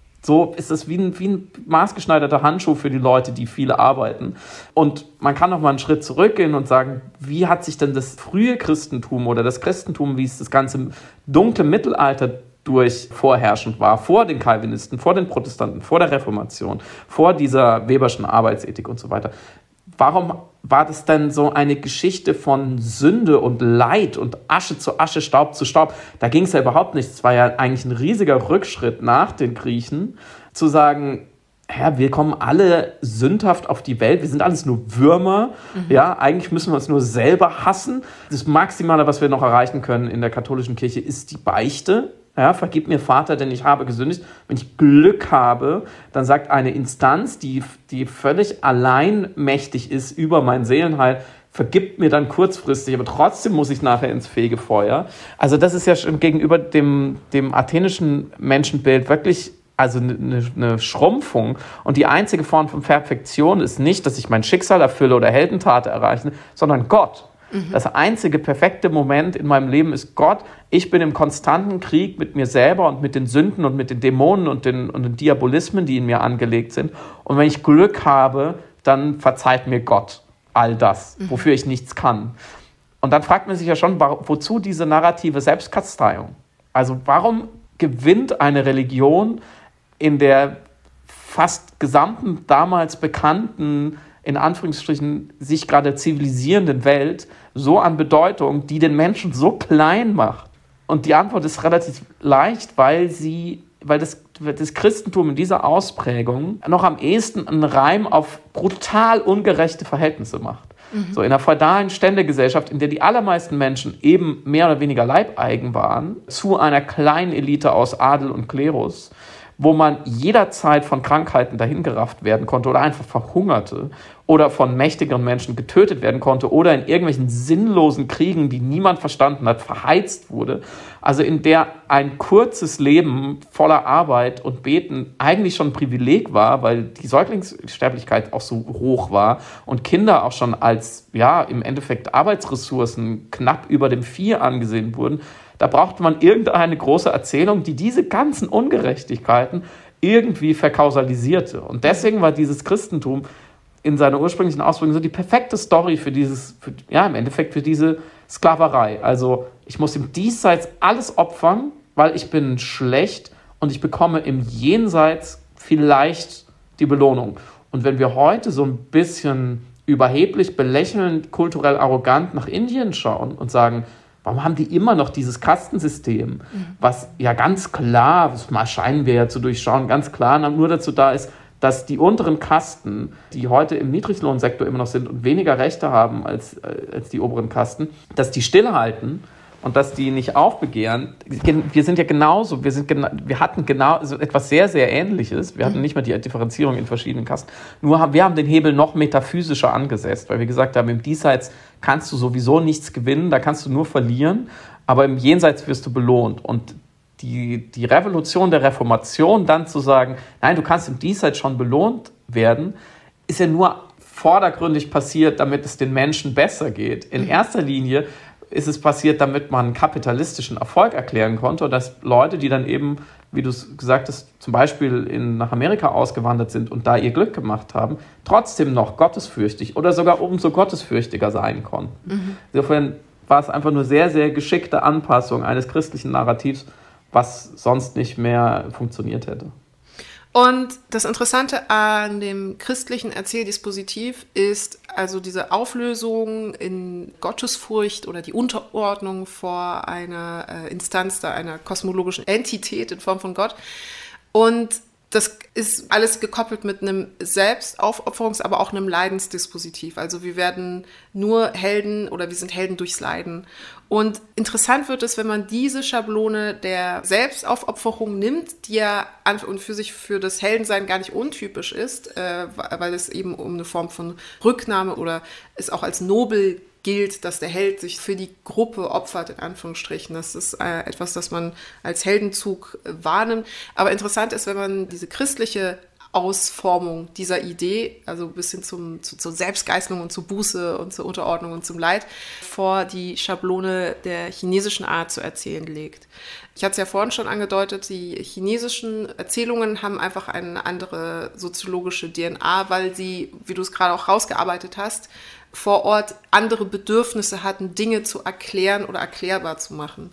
so ist es wie ein, wie ein maßgeschneiderter Handschuh für die Leute, die viele arbeiten. Und man kann noch mal einen Schritt zurückgehen und sagen, wie hat sich denn das frühe Christentum oder das Christentum, wie es das ganze dunkle Mittelalter durch vorherrschend war, vor den Calvinisten, vor den Protestanten, vor der Reformation, vor dieser Weberschen Arbeitsethik und so weiter. warum war das denn so eine Geschichte von Sünde und Leid und Asche zu Asche, Staub zu Staub? Da ging es ja überhaupt nicht. Es war ja eigentlich ein riesiger Rückschritt nach den Griechen, zu sagen, ja, wir kommen alle sündhaft auf die Welt, wir sind alles nur Würmer, mhm. ja, eigentlich müssen wir uns nur selber hassen. Das Maximale, was wir noch erreichen können in der katholischen Kirche, ist die Beichte. Ja, vergib mir, Vater, denn ich habe gesündigt. Wenn ich Glück habe, dann sagt eine Instanz, die, die völlig alleinmächtig ist über mein Seelenheil, vergibt mir dann kurzfristig, aber trotzdem muss ich nachher ins Fegefeuer. Also das ist ja schon gegenüber dem, dem athenischen Menschenbild wirklich also eine, eine Schrumpfung. Und die einzige Form von Perfektion ist nicht, dass ich mein Schicksal erfülle oder Heldentate erreiche, sondern Gott. Mhm. Das einzige perfekte Moment in meinem Leben ist Gott. Ich bin im konstanten Krieg mit mir selber und mit den Sünden und mit den Dämonen und den, und den Diabolismen, die in mir angelegt sind. Und wenn ich Glück habe, dann verzeiht mir Gott all das, mhm. wofür ich nichts kann. Und dann fragt man sich ja schon, wozu diese narrative Selbstkasteiung? Also warum gewinnt eine Religion in der fast gesamten damals bekannten, in Anführungsstrichen, sich gerade zivilisierenden Welt so an Bedeutung, die den Menschen so klein macht? Und die Antwort ist relativ leicht, weil sie, weil das, das Christentum in dieser Ausprägung noch am ehesten einen Reim auf brutal ungerechte Verhältnisse macht. Mhm. So in einer feudalen Ständegesellschaft, in der die allermeisten Menschen eben mehr oder weniger Leibeigen waren, zu einer kleinen Elite aus Adel und Klerus, wo man jederzeit von Krankheiten dahingerafft werden konnte oder einfach verhungerte oder von mächtigeren Menschen getötet werden konnte oder in irgendwelchen sinnlosen Kriegen, die niemand verstanden hat, verheizt wurde. Also in der ein kurzes Leben voller Arbeit und Beten eigentlich schon ein Privileg war, weil die Säuglingssterblichkeit auch so hoch war und Kinder auch schon als, ja, im Endeffekt Arbeitsressourcen knapp über dem Vieh angesehen wurden. Da brauchte man irgendeine große Erzählung, die diese ganzen Ungerechtigkeiten irgendwie verkausalisierte. Und deswegen war dieses Christentum in seiner ursprünglichen Ausbildung so die perfekte Story für dieses, für, ja, im Endeffekt für diese Sklaverei. Also ich muss im Diesseits alles opfern, weil ich bin schlecht und ich bekomme im Jenseits vielleicht die Belohnung. Und wenn wir heute so ein bisschen überheblich, belächelnd, kulturell arrogant nach Indien schauen und sagen, warum haben die immer noch dieses Kastensystem, was ja ganz klar, das scheinen wir ja zu durchschauen, ganz klar nur dazu da ist, dass die unteren Kasten, die heute im Niedriglohnsektor immer noch sind und weniger Rechte haben als, als die oberen Kasten, dass die stillhalten und dass die nicht aufbegehren. Wir sind ja genauso, wir, sind gena- wir hatten genau so etwas sehr, sehr Ähnliches. Wir hatten nicht mal die Differenzierung in verschiedenen Kasten. Nur haben wir haben den Hebel noch metaphysischer angesetzt, weil wir gesagt haben, im Diesseits kannst du sowieso nichts gewinnen, da kannst du nur verlieren, aber im Jenseits wirst du belohnt. Und die, die Revolution der Reformation dann zu sagen, nein, du kannst im Diesseits schon belohnt werden, ist ja nur vordergründig passiert, damit es den Menschen besser geht. In erster Linie ist es passiert, damit man kapitalistischen Erfolg erklären konnte und dass Leute, die dann eben, wie du es gesagt hast, zum Beispiel in, nach Amerika ausgewandert sind und da ihr Glück gemacht haben, trotzdem noch gottesfürchtig oder sogar umso gottesfürchtiger sein konnten. Mhm. Insofern war es einfach nur sehr, sehr geschickte Anpassung eines christlichen Narrativs, was sonst nicht mehr funktioniert hätte. Und das Interessante an dem christlichen Erzähldispositiv ist also diese Auflösung in Gottesfurcht oder die Unterordnung vor einer äh, Instanz, da einer kosmologischen Entität in Form von Gott. Und das ist alles gekoppelt mit einem Selbstaufopferungs-, aber auch einem Leidensdispositiv. Also wir werden nur Helden oder wir sind Helden durchs Leiden. Und interessant wird es, wenn man diese Schablone der Selbstaufopferung nimmt, die ja an und für sich für das Heldensein gar nicht untypisch ist, äh, weil es eben um eine Form von Rücknahme oder es auch als nobel gilt, dass der Held sich für die Gruppe opfert, in Anführungsstrichen. Das ist äh, etwas, das man als Heldenzug äh, wahrnimmt. Aber interessant ist, wenn man diese christliche Ausformung dieser Idee, also bis hin zum, zu, zur Selbstgeißelung und zur Buße und zur Unterordnung und zum Leid, vor die Schablone der chinesischen Art zu erzählen legt. Ich hatte es ja vorhin schon angedeutet, die chinesischen Erzählungen haben einfach eine andere soziologische D N A, weil sie, wie du es gerade auch rausgearbeitet hast, vor Ort andere Bedürfnisse hatten, Dinge zu erklären oder erklärbar zu machen.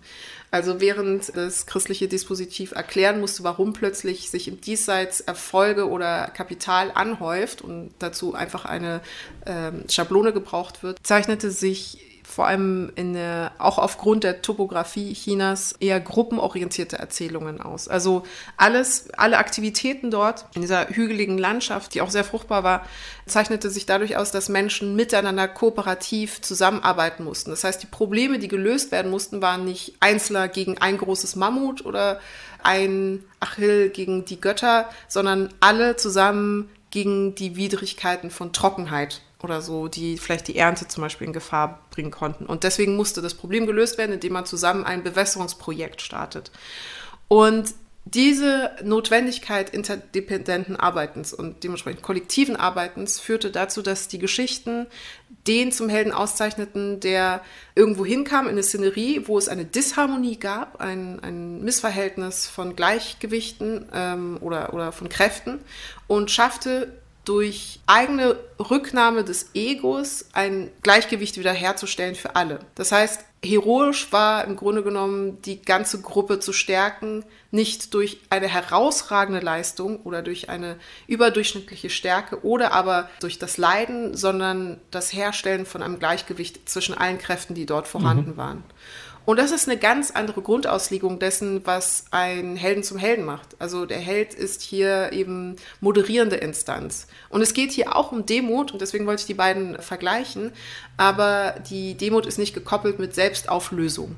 Also während das christliche Dispositiv erklären musste, warum plötzlich sich im Diesseits Erfolge oder Kapital anhäuft und dazu einfach eine ähm, Schablone gebraucht wird, zeichnete sich vor allem in der, auch aufgrund der Topografie Chinas eher gruppenorientierte Erzählungen aus. Also alles, alle Aktivitäten dort in dieser hügeligen Landschaft, die auch sehr fruchtbar war, zeichnete sich dadurch aus, dass Menschen miteinander kooperativ zusammenarbeiten mussten. Das heißt, die Probleme, die gelöst werden mussten, waren nicht Einzelner gegen ein großes Mammut oder ein Achill gegen die Götter, sondern alle zusammen gegen die Widrigkeiten von Trockenheit oder so, die vielleicht die Ernte zum Beispiel in Gefahr bringen konnten. Und deswegen musste das Problem gelöst werden, indem man zusammen ein Bewässerungsprojekt startet. Und diese Notwendigkeit interdependenten Arbeitens und dementsprechend kollektiven Arbeitens führte dazu, dass die Geschichten den zum Helden auszeichneten, der irgendwo hinkam in eine Szenerie, wo es eine Disharmonie gab, ein, ein Missverhältnis von Gleichgewichten ähm, oder, oder von Kräften und schaffte durch eigene Rücknahme des Egos ein Gleichgewicht wiederherzustellen für alle. Das heißt, heroisch war im Grunde genommen, die ganze Gruppe zu stärken, nicht durch eine herausragende Leistung oder durch eine überdurchschnittliche Stärke oder aber durch das Leiden, sondern das Herstellen von einem Gleichgewicht zwischen allen Kräften, die dort vorhanden mhm. waren. Und das ist eine ganz andere Grundauslegung dessen, was ein Helden zum Helden macht. Also der Held ist hier eben moderierende Instanz. Und es geht hier auch um Demut, und deswegen wollte ich die beiden vergleichen, aber die Demut ist nicht gekoppelt mit Selbstauflösung,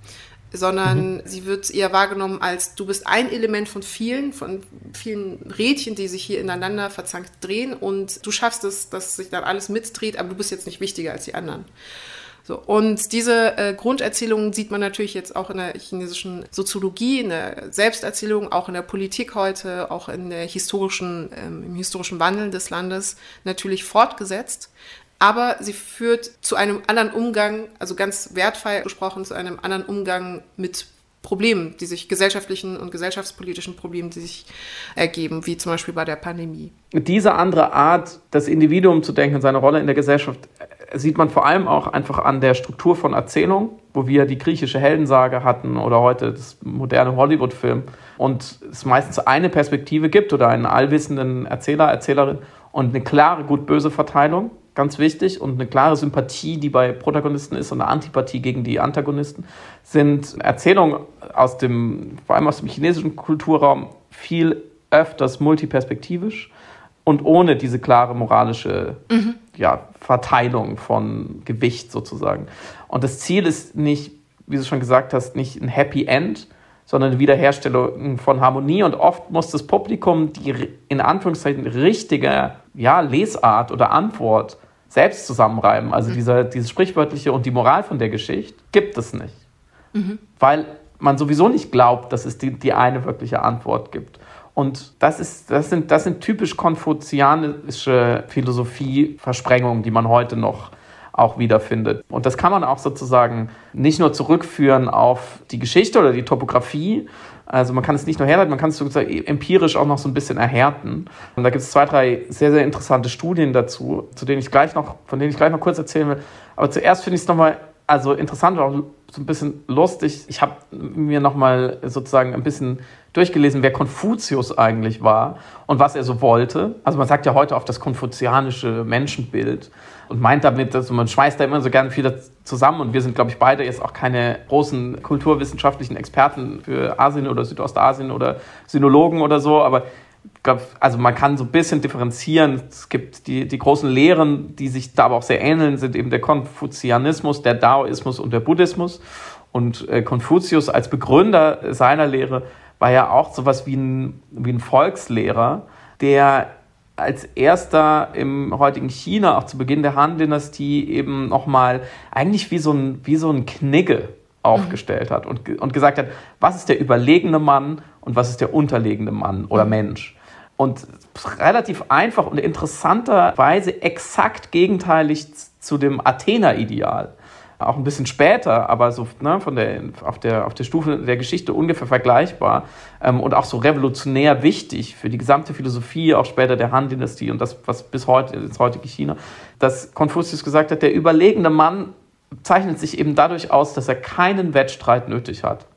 sondern mhm. sie wird eher wahrgenommen als, du bist ein Element von vielen, von vielen Rädchen, die sich hier ineinander verzankt drehen, und du schaffst es, dass sich dann alles mitdreht, aber du bist jetzt nicht wichtiger als die anderen. So, und diese äh, Grunderzählungen sieht man natürlich jetzt auch in der chinesischen Soziologie, in der Selbsterzählung, auch in der Politik heute, auch in der historischen, ähm, im historischen Wandel des Landes natürlich fortgesetzt. Aber sie führt zu einem anderen Umgang, also ganz wertfrei gesprochen, zu einem anderen Umgang mit Problemen, die sich gesellschaftlichen und gesellschaftspolitischen Problemen, die sich ergeben, wie zum Beispiel bei der Pandemie. Diese andere Art, das Individuum zu denken, seine Rolle in der Gesellschaft, sieht man vor allem auch einfach an der Struktur von Erzählung, wo wir die griechische Heldensage hatten oder heute das moderne Hollywood-Film und es meistens eine Perspektive gibt oder einen allwissenden Erzähler, Erzählerin und eine klare gut-böse Verteilung, ganz wichtig, und eine klare Sympathie, die bei Protagonisten ist, und eine Antipathie gegen die Antagonisten, sind Erzählungen aus dem, vor allem aus dem chinesischen Kulturraum viel öfters multiperspektivisch und ohne diese klare moralische mhm. ja, Verteilung von Gewicht sozusagen. Und das Ziel ist nicht, wie du schon gesagt hast, nicht ein Happy End, sondern eine Wiederherstellung von Harmonie. Und oft muss das Publikum die in Anführungszeichen richtige ja, Lesart oder Antwort selbst zusammenreiben. Also mhm. dieser, dieses Sprichwörtliche und die Moral von der Geschichte gibt es nicht. Mhm. Weil man sowieso nicht glaubt, dass es die, die eine wirkliche Antwort gibt. Und das, ist, das, sind, das sind typisch konfuzianische Philosophie-Versprengungen, die man heute noch auch wiederfindet. Und das kann man auch sozusagen nicht nur zurückführen auf die Geschichte oder die Topografie. Also man kann es nicht nur herleiten, man kann es sozusagen empirisch auch noch so ein bisschen erhärten. Und da gibt es zwei, drei sehr, sehr interessante Studien dazu, zu denen ich gleich noch, von denen ich gleich noch kurz erzählen will. Aber zuerst finde ich es nochmal also interessant und auch so ein bisschen lustig. Ich habe mir nochmal sozusagen ein bisschen durchgelesen, wer Konfuzius eigentlich war und was er so wollte. Also man sagt ja heute auf das konfuzianische Menschenbild und meint damit, dass man schmeißt da immer so gerne viel zusammen. Und wir sind, glaube ich, beide jetzt auch keine großen kulturwissenschaftlichen Experten für Asien oder Südostasien oder Sinologen oder so, aber ich glaube, also man kann so ein bisschen differenzieren. Es gibt die, die großen Lehren, die sich da aber auch sehr ähneln, sind eben der Konfuzianismus, der Daoismus und der Buddhismus. Und äh, Konfuzius als Begründer seiner Lehre war ja auch sowas wie ein, wie ein Volkslehrer, der als erster im heutigen China, auch zu Beginn der Han-Dynastie, eben nochmal eigentlich wie so ein, wie so ein Knigge aufgestellt hat und, und gesagt hat, was ist der überlegene Mann und was ist der unterlegene Mann oder Mensch. Und relativ einfach und interessanterweise exakt gegenteilig zu dem Athener-Ideal. Auch ein bisschen später, aber so ne, von der, auf, der, auf der Stufe der Geschichte ungefähr vergleichbar ähm, und auch so revolutionär wichtig für die gesamte Philosophie, auch später der Han-Dynastie und das, was bis heute ins heutige China, dass Konfuzius gesagt hat, der überlegene Mann zeichnet sich eben dadurch aus, dass er keinen Wettstreit nötig hat.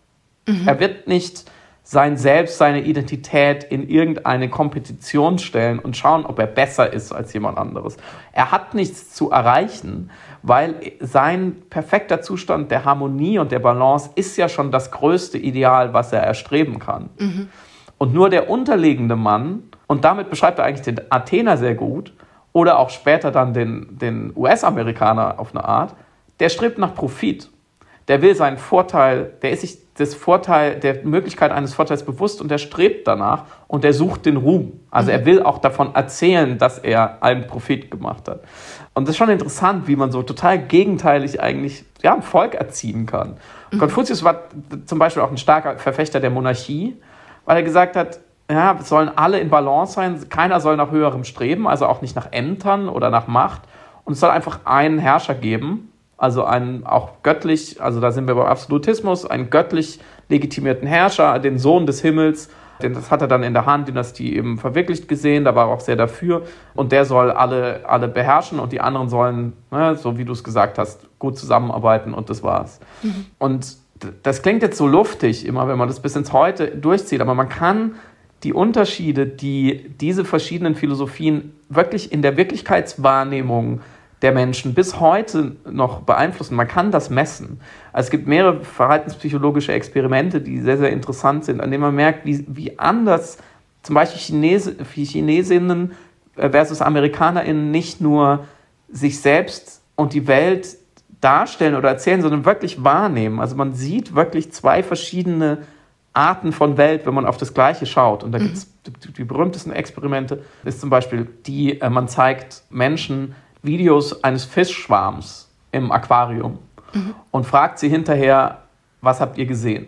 Mhm. Er wird nicht sein Selbst, seine Identität in irgendeine Kompetition stellen und schauen, ob er besser ist als jemand anderes. Er hat nichts zu erreichen, weil sein perfekter Zustand der Harmonie und der Balance ist ja schon das größte Ideal, was er erstreben kann. Mhm. Und nur der unterliegende Mann, und damit beschreibt er eigentlich den Athener sehr gut, oder auch später dann den, den U S-Amerikaner auf eine Art, der strebt nach Profit. Der will seinen Vorteil, der ist sich des Vorteil, der Möglichkeit eines Vorteils bewusst und der strebt danach und der sucht den Ruhm. Also mhm. er will auch davon erzählen, dass er einen Profit gemacht hat. Und das ist schon interessant, wie man so total gegenteilig eigentlich ja, ein Volk erziehen kann. Mhm. Konfuzius war zum Beispiel auch ein starker Verfechter der Monarchie, weil er gesagt hat, ja, es sollen alle in Balance sein, keiner soll nach höherem streben, also auch nicht nach Ämtern oder nach Macht. Und es soll einfach einen Herrscher geben, also einen auch göttlich, also da sind wir beim Absolutismus, einen göttlich legitimierten Herrscher, den Sohn des Himmels, den, das hat er dann in der Han-Dynastie eben verwirklicht gesehen, da war er auch sehr dafür und der soll alle, alle beherrschen und die anderen sollen, ne, so wie du es gesagt hast, gut zusammenarbeiten und das war's. Mhm. Und das klingt jetzt so luftig, immer wenn man das bis ins Heute durchzieht, aber man kann die Unterschiede, die diese verschiedenen Philosophien wirklich in der Wirklichkeitswahrnehmung der Menschen bis heute noch beeinflussen. Man kann das messen. Also es gibt mehrere verhaltenspsychologische Experimente, die sehr, sehr interessant sind, an denen man merkt, wie, wie anders zum Beispiel Chinese, Chinesinnen versus AmerikanerInnen nicht nur sich selbst und die Welt darstellen oder erzählen, sondern wirklich wahrnehmen. Also man sieht wirklich zwei verschiedene Arten von Welt, wenn man auf das Gleiche schaut. Und da mhm. gibt es die, die berühmtesten Experimente, ist zum Beispiel die, äh, man zeigt Menschen Videos eines Fischschwarms im Aquarium mhm. und fragt sie hinterher, was habt ihr gesehen?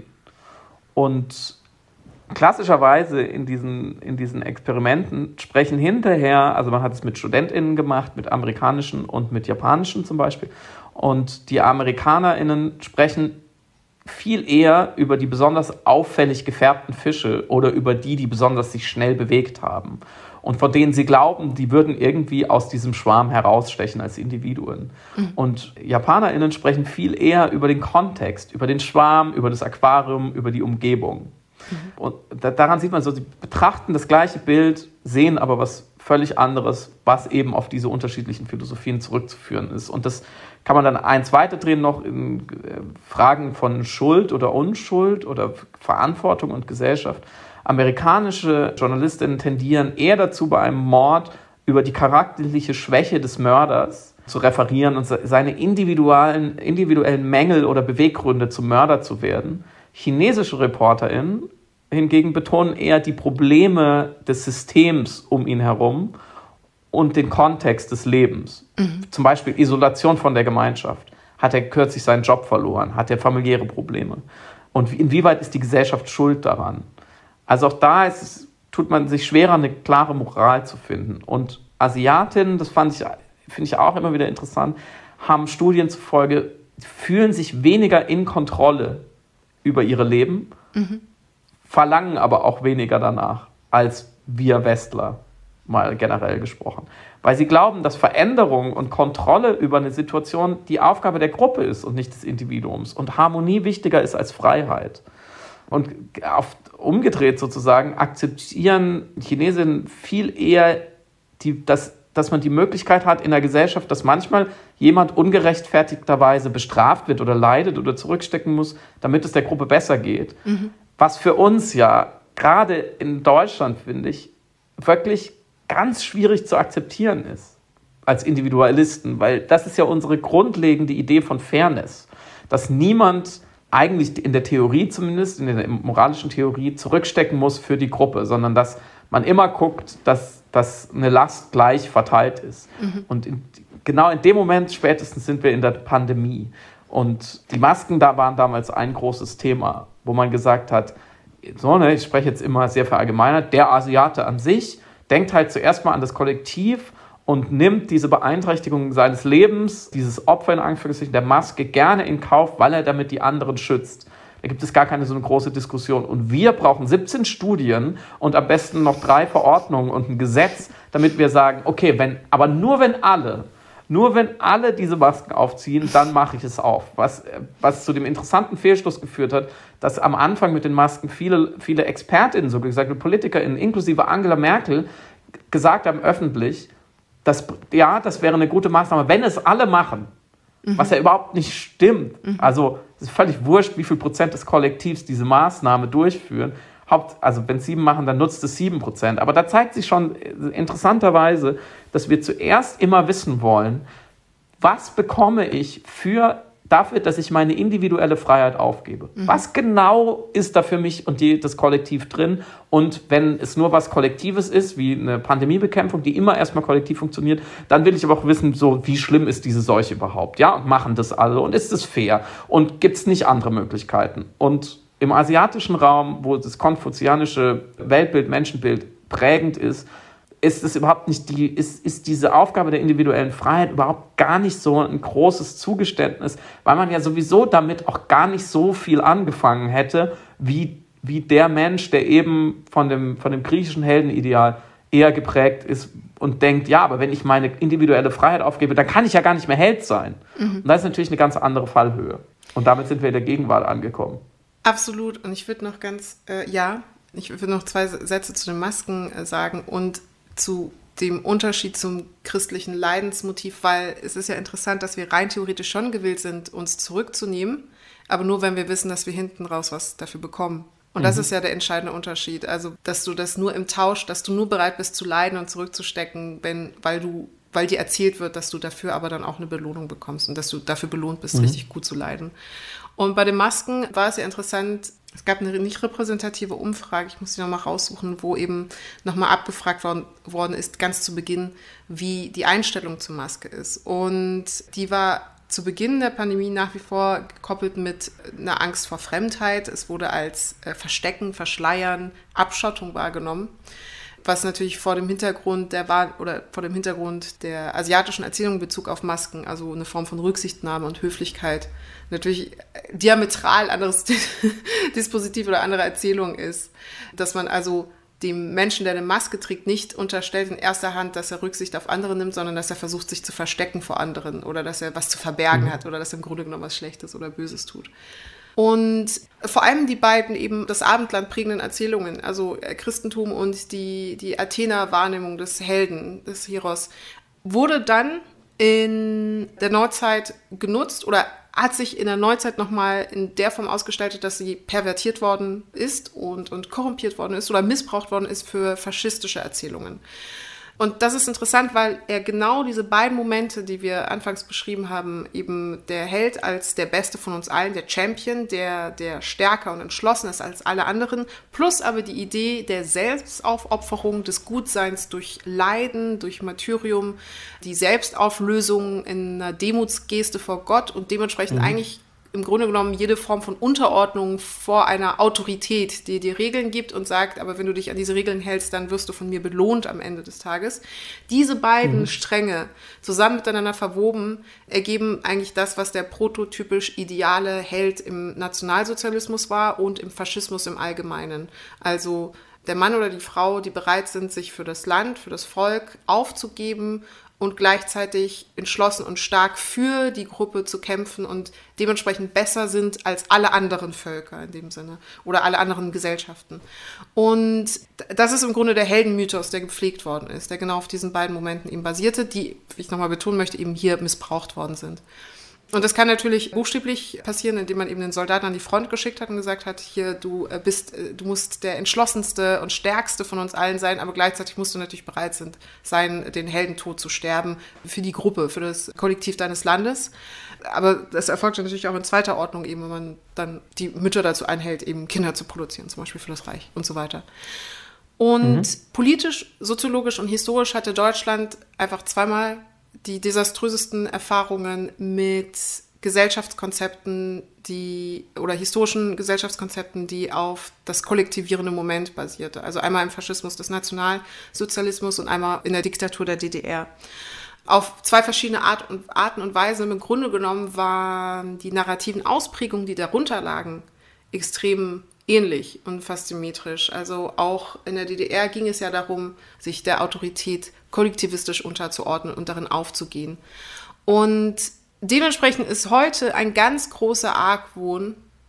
Und klassischerweise in diesen, in diesen Experimenten sprechen hinterher, also man hat es mit StudentInnen gemacht, mit amerikanischen und mit japanischen zum Beispiel, und die AmerikanerInnen sprechen viel eher über die besonders auffällig gefärbten Fische oder über die, die besonders sich schnell bewegt haben. Und von denen sie glauben, die würden irgendwie aus diesem Schwarm herausstechen als Individuen. Mhm. Und JapanerInnen sprechen viel eher über den Kontext, über den Schwarm, über das Aquarium, über die Umgebung. Mhm. Und da, daran sieht man so, sie betrachten das gleiche Bild, sehen aber was völlig anderes, was eben auf diese unterschiedlichen Philosophien zurückzuführen ist. Und das kann man dann eins weiterdrehen noch in Fragen von Schuld oder Unschuld oder Verantwortung und Gesellschaft. Amerikanische Journalistinnen tendieren eher dazu, bei einem Mord über die charakterliche Schwäche des Mörders zu referieren und seine individuellen, individuellen Mängel oder Beweggründe zum Mörder zu werden. Chinesische ReporterInnen hingegen betonen eher die Probleme des Systems um ihn herum und den Kontext des Lebens. Mhm. Zum Beispiel Isolation von der Gemeinschaft. Hat er kürzlich seinen Job verloren? Hat er familiäre Probleme? Und inwieweit ist die Gesellschaft schuld daran? Also auch da ist es, tut man sich schwerer, eine klare Moral zu finden. Und Asiatinnen, das fand ich, finde ich auch immer wieder interessant, haben Studien zufolge, fühlen sich weniger in Kontrolle über ihre Leben, mhm. verlangen aber auch weniger danach als wir Westler, mal generell gesprochen. Weil sie glauben, dass Veränderung und Kontrolle über eine Situation die Aufgabe der Gruppe ist und nicht des Individuums und Harmonie wichtiger ist als Freiheit. Und auf, umgedreht sozusagen akzeptieren Chinesinnen viel eher, die, dass, dass man die Möglichkeit hat in der Gesellschaft, dass manchmal jemand ungerechtfertigterweise bestraft wird oder leidet oder zurückstecken muss, damit es der Gruppe besser geht. Mhm. Was für uns ja gerade in Deutschland, finde ich, wirklich ganz schwierig zu akzeptieren ist als Individualisten, weil das ist ja unsere grundlegende Idee von Fairness, dass niemand eigentlich in der Theorie zumindest, in der moralischen Theorie zurückstecken muss für die Gruppe, sondern dass man immer guckt, dass, dass eine Last gleich verteilt ist. Mhm. Und in, genau in dem Moment spätestens sind wir in der Pandemie. Und die Masken da waren damals ein großes Thema, wo man gesagt hat, so, ne, ich spreche jetzt immer sehr verallgemeinert, der Asiate an sich denkt halt zuerst mal an das Kollektiv und nimmt diese Beeinträchtigung seines Lebens, dieses Opfer in Anführungszeichen der Maske gerne in Kauf, weil er damit die anderen schützt. Da gibt es gar keine so eine große Diskussion. Und wir brauchen siebzehn Studien und am besten noch drei Verordnungen und ein Gesetz, damit wir sagen, okay, wenn, aber nur wenn alle Nur wenn alle diese Masken aufziehen, dann mache ich es auf. Was, was zu dem interessanten Fehlschluss geführt hat, dass am Anfang mit den Masken viele, viele ExpertInnen, so gesagt PolitikerInnen, inklusive Angela Merkel, gesagt haben öffentlich, dass, ja, das wäre eine gute Maßnahme, wenn es alle machen. Mhm. Was ja überhaupt nicht stimmt. Mhm. Also es ist völlig wurscht, wie viel Prozent des Kollektivs diese Maßnahme durchführen. Haupt, also wenn es sieben machen, dann nutzt es sieben Prozent. Aber da zeigt sich schon interessanterweise, dass wir zuerst immer wissen wollen, was bekomme ich für, dafür, dass ich meine individuelle Freiheit aufgebe. Mhm. Was genau ist da für mich und die, das Kollektiv drin? Und wenn es nur was Kollektives ist, wie eine Pandemiebekämpfung, die immer erstmal kollektiv funktioniert, dann will ich aber auch wissen, so wie schlimm ist diese Seuche überhaupt? Ja, und machen das alle? Und ist es fair? Und gibt es nicht andere Möglichkeiten? Und im asiatischen Raum, wo das konfuzianische Weltbild, Menschenbild prägend ist, ist es überhaupt nicht die, ist, ist diese Aufgabe der individuellen Freiheit überhaupt gar nicht so ein großes Zugeständnis, weil man ja sowieso damit auch gar nicht so viel angefangen hätte, wie, wie der Mensch, der eben von dem, von dem griechischen Heldenideal eher geprägt ist und denkt, ja, aber wenn ich meine individuelle Freiheit aufgebe, dann kann ich ja gar nicht mehr Held sein. Mhm. Und das ist natürlich eine ganz andere Fallhöhe. Und damit sind wir in der Gegenwart angekommen. Absolut. Und ich würde noch ganz, äh, ja, ich würde noch zwei Sätze zu den Masken äh, sagen und zu dem Unterschied zum christlichen Leidensmotiv, weil es ist ja interessant, dass wir rein theoretisch schon gewillt sind, uns zurückzunehmen, aber nur, wenn wir wissen, dass wir hinten raus was dafür bekommen. Und mhm. das ist ja der entscheidende Unterschied. Also, dass du das nur im Tausch, dass du nur bereit bist zu leiden und zurückzustecken, wenn, weil du, weil dir erzählt wird, dass du dafür aber dann auch eine Belohnung bekommst und dass du dafür belohnt bist, mhm. richtig gut zu leiden. Und bei den Masken war es ja interessant, es gab eine nicht repräsentative Umfrage, ich muss die nochmal raussuchen, wo eben nochmal abgefragt worden, worden ist, ganz zu Beginn, wie die Einstellung zur Maske ist. Und die war zu Beginn der Pandemie nach wie vor gekoppelt mit einer Angst vor Fremdheit. Es wurde als äh, Verstecken, Verschleiern, Abschottung wahrgenommen. Was natürlich vor dem Hintergrund der war oder vor dem Hintergrund der asiatischen Erzählung in Bezug auf Masken, also eine Form von Rücksichtnahme und Höflichkeit, natürlich diametral anderes Dispositiv oder andere Erzählung ist, dass man also dem Menschen, der eine Maske trägt, nicht unterstellt in erster Hand, dass er Rücksicht auf andere nimmt, sondern dass er versucht, sich zu verstecken vor anderen oder dass er was zu verbergen mhm. hat oder dass er im Grunde genommen was Schlechtes oder Böses tut. Und vor allem die beiden eben das Abendland prägenden Erzählungen, also Christentum und die, die Athener Wahrnehmung des Helden, des Heros, wurde dann in der Neuzeit genutzt oder hat sich in der Neuzeit nochmal in der Form ausgestaltet, dass sie pervertiert worden ist und, und korrumpiert worden ist oder missbraucht worden ist für faschistische Erzählungen. Und das ist interessant, weil er genau diese beiden Momente, die wir anfangs beschrieben haben, eben der Held als der Beste von uns allen, der Champion, der, der stärker und entschlossen ist als alle anderen, plus aber die Idee der Selbstaufopferung, des Gutseins durch Leiden, durch Martyrium, die Selbstauflösung in einer Demutsgeste vor Gott und dementsprechend mhm. eigentlich im Grunde genommen jede Form von Unterordnung vor einer Autorität, die dir Regeln gibt und sagt, aber wenn du dich an diese Regeln hältst, dann wirst du von mir belohnt am Ende des Tages. Diese beiden mhm. Stränge zusammen miteinander verwoben, ergeben eigentlich das, was der prototypisch ideale Held im Nationalsozialismus war und im Faschismus im Allgemeinen. Also der Mann oder die Frau, die bereit sind, sich für das Land, für das Volk aufzugeben und gleichzeitig entschlossen und stark für die Gruppe zu kämpfen und dementsprechend besser sind als alle anderen Völker in dem Sinne oder alle anderen Gesellschaften. Und das ist im Grunde der Heldenmythos, der gepflegt worden ist, der genau auf diesen beiden Momenten eben basierte, die, wie ich nochmal betonen möchte, eben hier missbraucht worden sind. Und das kann natürlich buchstäblich passieren, indem man eben den Soldaten an die Front geschickt hat und gesagt hat, hier, du bist, du musst der entschlossenste und stärkste von uns allen sein, aber gleichzeitig musst du natürlich bereit sein, den Heldentod zu sterben für die Gruppe, für das Kollektiv deines Landes. Aber das erfolgt natürlich auch in zweiter Ordnung, eben, wenn man dann die Mütter dazu einhält, eben Kinder zu produzieren, zum Beispiel für das Reich und so weiter. Und mhm. politisch, soziologisch und historisch hatte Deutschland einfach zweimal die desaströsesten Erfahrungen mit Gesellschaftskonzepten, die oder historischen Gesellschaftskonzepten, die auf das kollektivierende Moment basierte. Also einmal im Faschismus des Nationalsozialismus und einmal in der Diktatur der D D R. Auf zwei verschiedene Art und, Arten und Weisen. Im Grunde genommen waren die narrativen Ausprägungen, die darunter lagen, extrem ähnlich und fast symmetrisch. Also auch in der D D R ging es ja darum, sich der Autorität kollektivistisch unterzuordnen und darin aufzugehen. Und dementsprechend ist heute ein ganz großer Argwohn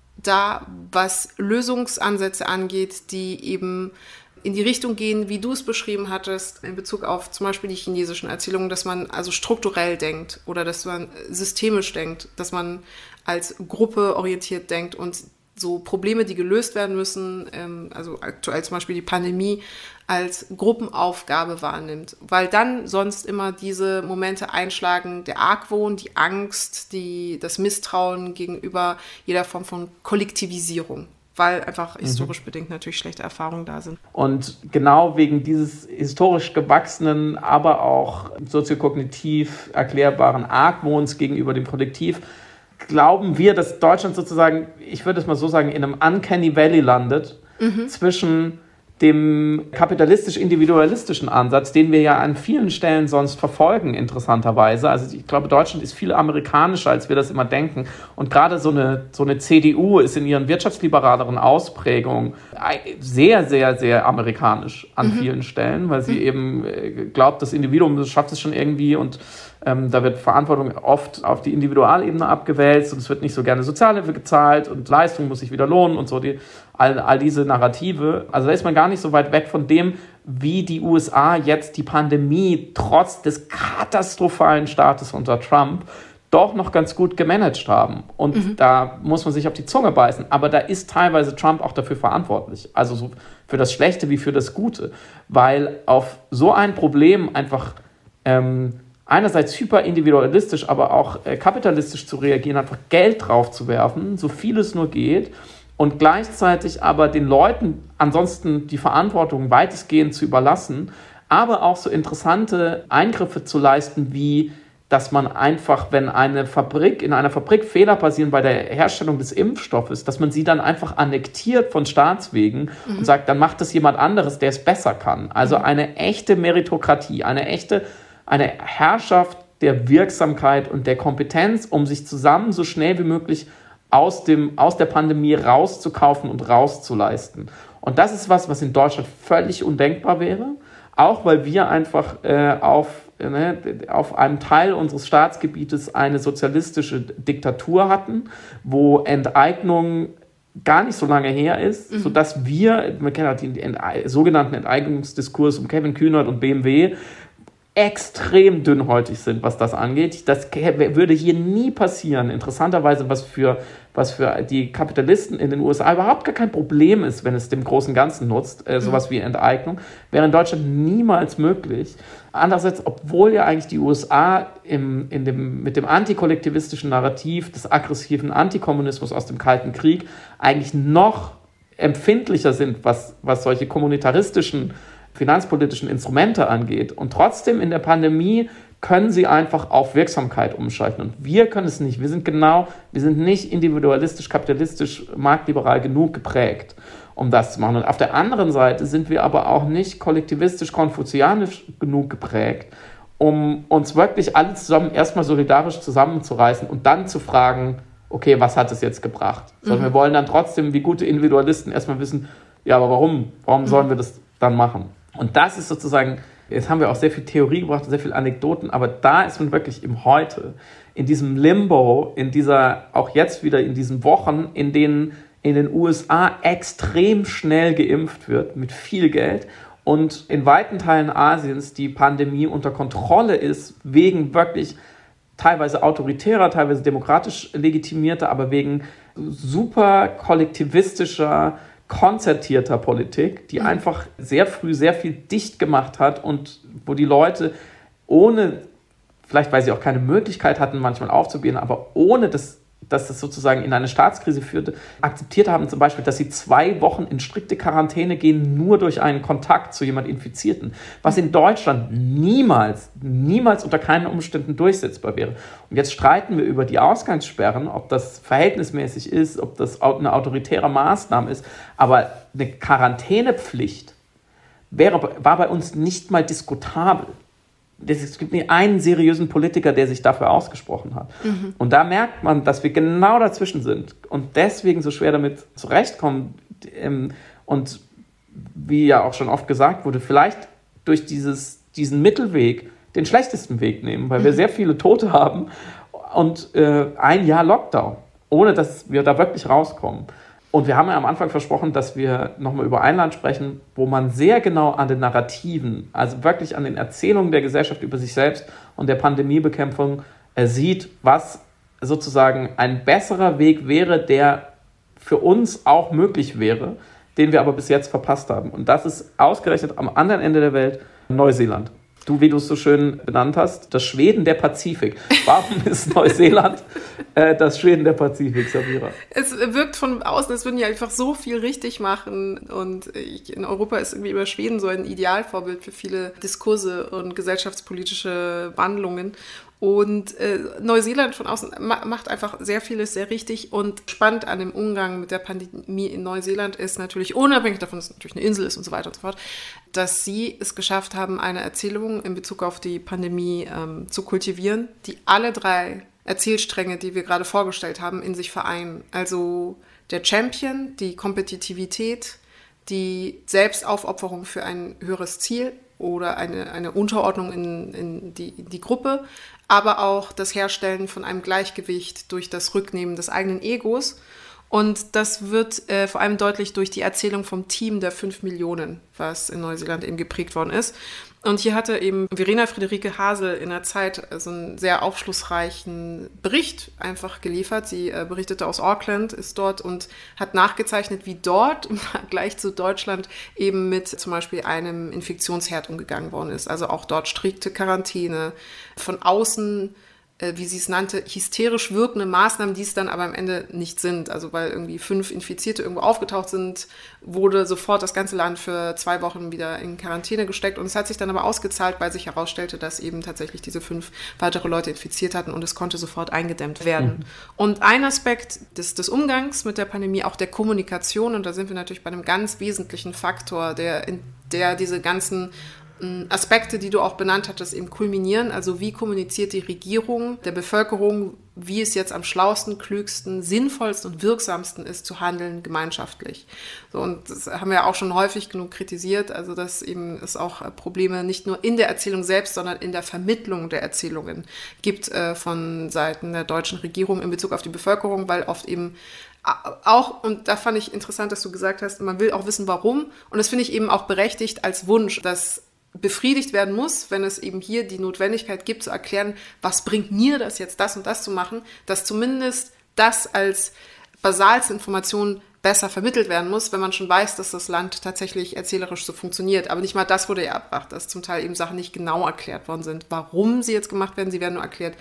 da, was Lösungsansätze angeht, die eben in die Richtung gehen, wie du es beschrieben hattest, in Bezug auf zum Beispiel die chinesischen Erzählungen, dass man also strukturell denkt oder dass man systemisch denkt, dass man als Gruppe orientiert denkt und so Probleme, die gelöst werden müssen, ähm, also aktuell zum Beispiel die Pandemie, als Gruppenaufgabe wahrnimmt. Weil dann sonst immer diese Momente einschlagen, der Argwohn, die Angst, die, das Misstrauen gegenüber jeder Form von Kollektivisierung. Weil einfach historisch mhm. bedingt natürlich schlechte Erfahrungen da sind. Und genau wegen dieses historisch gewachsenen, aber auch soziokognitiv erklärbaren Argwohns gegenüber dem Kollektiv glauben wir, dass Deutschland sozusagen, ich würde es mal so sagen, in einem Uncanny Valley landet, mhm. zwischen dem kapitalistisch-individualistischen Ansatz, den wir ja an vielen Stellen sonst verfolgen, interessanterweise. Also ich glaube, Deutschland ist viel amerikanischer, als wir das immer denken. Und gerade so eine, so eine C D U ist in ihren wirtschaftsliberaleren Ausprägungen sehr, sehr, sehr amerikanisch an mhm. vielen Stellen, weil sie mhm. eben glaubt, das Individuum das schafft es schon irgendwie und ähm, da wird Verantwortung oft auf die Individualebene abgewälzt und es wird nicht so gerne Sozialhilfe gezahlt und Leistung muss sich wieder lohnen und so die All, all diese Narrative, also da ist man gar nicht so weit weg von dem, wie die U S A jetzt die Pandemie trotz des katastrophalen Startes unter Trump doch noch ganz gut gemanagt haben. Und mhm. da muss man sich auf die Zunge beißen. Aber da ist teilweise Trump auch dafür verantwortlich. Also so für das Schlechte wie für das Gute. Weil auf so ein Problem einfach ähm, einerseits hyperindividualistisch, aber auch äh, kapitalistisch zu reagieren, einfach Geld drauf zu werfen, so viel es nur geht, und gleichzeitig aber den Leuten ansonsten die Verantwortung weitestgehend zu überlassen, aber auch so interessante Eingriffe zu leisten, wie dass man einfach, wenn eine Fabrik, in einer Fabrik Fehler passieren bei der Herstellung des Impfstoffes, dass man sie dann einfach annektiert von Staatswegen mhm. und sagt, dann macht es jemand anderes, der es besser kann. Also eine echte Meritokratie, eine echte, eine Herrschaft der Wirksamkeit und der Kompetenz, um sich zusammen so schnell wie möglich aus dem, aus der Pandemie rauszukaufen und rauszuleisten. Und das ist was, was in Deutschland völlig undenkbar wäre, auch weil wir einfach äh, auf, äh, ne, auf einem Teil unseres Staatsgebietes eine sozialistische Diktatur hatten, wo Enteignung gar nicht so lange her ist, mhm. sodass wir, man kennt halt den Ente- sogenannten Enteignungsdiskurs um Kevin Kühnert und B M W, extrem dünnhäutig sind, was das angeht. Das würde hier nie passieren. Interessanterweise, was für, was für die Kapitalisten in den U S A überhaupt gar kein Problem ist, wenn es dem großen Ganzen nutzt, äh, sowas wie Enteignung, wäre in Deutschland niemals möglich. Andererseits, obwohl ja eigentlich die U S A im, in dem, mit dem antikollektivistischen Narrativ des aggressiven Antikommunismus aus dem Kalten Krieg eigentlich noch empfindlicher sind, was, was solche kommunitaristischen finanzpolitischen Instrumente angeht. Und trotzdem in der Pandemie können sie einfach auf Wirksamkeit umschalten. Und wir können es nicht. Wir sind genau, wir sind nicht individualistisch, kapitalistisch, marktliberal genug geprägt, um das zu machen. Und auf der anderen Seite sind wir aber auch nicht kollektivistisch, konfuzianisch genug geprägt, um uns wirklich alle zusammen erstmal solidarisch zusammenzureißen und dann zu fragen, okay, was hat es jetzt gebracht? Mhm. Sondern wir wollen dann trotzdem, wie gute Individualisten, erstmal wissen, ja, aber warum? Warum mhm. sollen wir das dann machen? Und das ist sozusagen, jetzt haben wir auch sehr viel Theorie gebracht und sehr viele Anekdoten, aber da ist man wirklich im Heute, in diesem Limbo, in dieser, auch jetzt wieder in diesen Wochen, in denen in den U S A extrem schnell geimpft wird, mit viel Geld, und in weiten Teilen Asiens die Pandemie unter Kontrolle ist, wegen wirklich teilweise autoritärer, teilweise demokratisch legitimierter, aber wegen super kollektivistischer, konzertierter Politik, die mhm. einfach sehr früh sehr viel dicht gemacht hat und wo die Leute ohne, vielleicht weil sie auch keine Möglichkeit hatten, manchmal aufzugehen, aber ohne das, dass das sozusagen in eine Staatskrise führte, akzeptiert haben zum Beispiel, dass sie zwei Wochen in strikte Quarantäne gehen, nur durch einen Kontakt zu jemand Infizierten, was in Deutschland niemals, niemals unter keinen Umständen durchsetzbar wäre. Und jetzt streiten wir über die Ausgangssperren, ob das verhältnismäßig ist, ob das eine autoritäre Maßnahme ist, aber eine Quarantänepflicht wäre, war bei uns nicht mal diskutabel. es gibt nie einen seriösen Politiker, der sich dafür ausgesprochen hat. Mhm. Und da merkt man, dass wir genau dazwischen sind und deswegen so schwer damit zurechtkommen. Und wie ja auch schon oft gesagt wurde, vielleicht durch dieses, diesen Mittelweg den schlechtesten Weg nehmen, weil mhm. wir sehr viele Tote haben und äh, ein Jahr Lockdown, ohne dass wir da wirklich rauskommen. Und wir haben ja am Anfang versprochen, dass wir nochmal über ein Land sprechen, wo man sehr genau an den Narrativen, also wirklich an den Erzählungen der Gesellschaft über sich selbst und der Pandemiebekämpfung äh, sieht, was sozusagen ein besserer Weg wäre, der für uns auch möglich wäre, den wir aber bis jetzt verpasst haben. Und das ist ausgerechnet am anderen Ende der Welt Neuseeland. Du, wie du es so schön benannt hast, das Schweden der Pazifik. Warum ist Neuseeland äh, das Schweden der Pazifik, Samira? Es wirkt von außen, als würden die einfach so viel richtig machen. Und ich, in Europa ist irgendwie über Schweden so ein Idealvorbild für viele Diskurse und gesellschaftspolitische Wandlungen. Und äh, Neuseeland von außen ma- macht einfach sehr vieles sehr richtig und spannend an dem Umgang mit der Pandemie in Neuseeland ist natürlich, unabhängig davon, dass es natürlich eine Insel ist und so weiter und so fort, dass sie es geschafft haben, eine Erzählung in Bezug auf die Pandemie ähm, zu kultivieren, die alle drei Erzählstränge, die wir gerade vorgestellt haben, in sich vereinen. Also der Champion, die Kompetitivität, die Selbstaufopferung für ein höheres Ziel oder eine, eine Unterordnung in, in, die, in die Gruppe, aber auch das Herstellen von einem Gleichgewicht durch das Rücknehmen des eigenen Egos. Und das wird äh, vor allem deutlich durch die Erzählung vom Team der fünf Millionen, was in Neuseeland eben geprägt worden ist. Und hier hatte eben Verena Friederike Hasel in der Zeit so einen sehr aufschlussreichen Bericht einfach geliefert. Sie äh, berichtete aus Auckland, ist dort und hat nachgezeichnet, wie dort im Vergleich zu Deutschland eben mit zum Beispiel einem Infektionsherd umgegangen worden ist. Also auch dort strikte Quarantäne, von außen, äh, wie sie es nannte, hysterisch wirkende Maßnahmen, die es dann aber am Ende nicht sind. Also weil irgendwie fünf Infizierte irgendwo aufgetaucht sind, wurde sofort das ganze Land für zwei Wochen wieder in Quarantäne gesteckt. Und es hat sich dann aber ausgezahlt, weil sich herausstellte, dass eben tatsächlich diese fünf weitere Leute infiziert hatten und es konnte sofort eingedämmt werden. Mhm. Und ein Aspekt des, des Umgangs mit der Pandemie, auch der Kommunikation, und da sind wir natürlich bei einem ganz wesentlichen Faktor, der, in der diese ganzen Aspekte, die du auch benannt hattest, eben kulminieren. Also wie kommuniziert die Regierung der Bevölkerung, wie es jetzt am schlausten, klügsten, sinnvollsten und wirksamsten ist, zu handeln gemeinschaftlich. So, und das haben wir auch schon häufig genug kritisiert, also dass eben es auch Probleme nicht nur in der Erzählung selbst, sondern in der Vermittlung der Erzählungen gibt äh, von Seiten der deutschen Regierung in Bezug auf die Bevölkerung, weil oft eben auch, und da fand ich interessant, dass du gesagt hast, man will auch wissen, warum. Und das finde ich eben auch berechtigt als Wunsch, dass befriedigt werden muss, wenn es eben hier die Notwendigkeit gibt, zu erklären, was bringt mir das jetzt, das und das zu machen, dass zumindest das als basalste Information besser vermittelt werden muss, wenn man schon weiß, dass das Land tatsächlich erzählerisch so funktioniert. Aber nicht mal das wurde ja erbracht, dass zum Teil eben Sachen nicht genau erklärt worden sind, warum sie jetzt gemacht werden. Sie werden nur erklärt,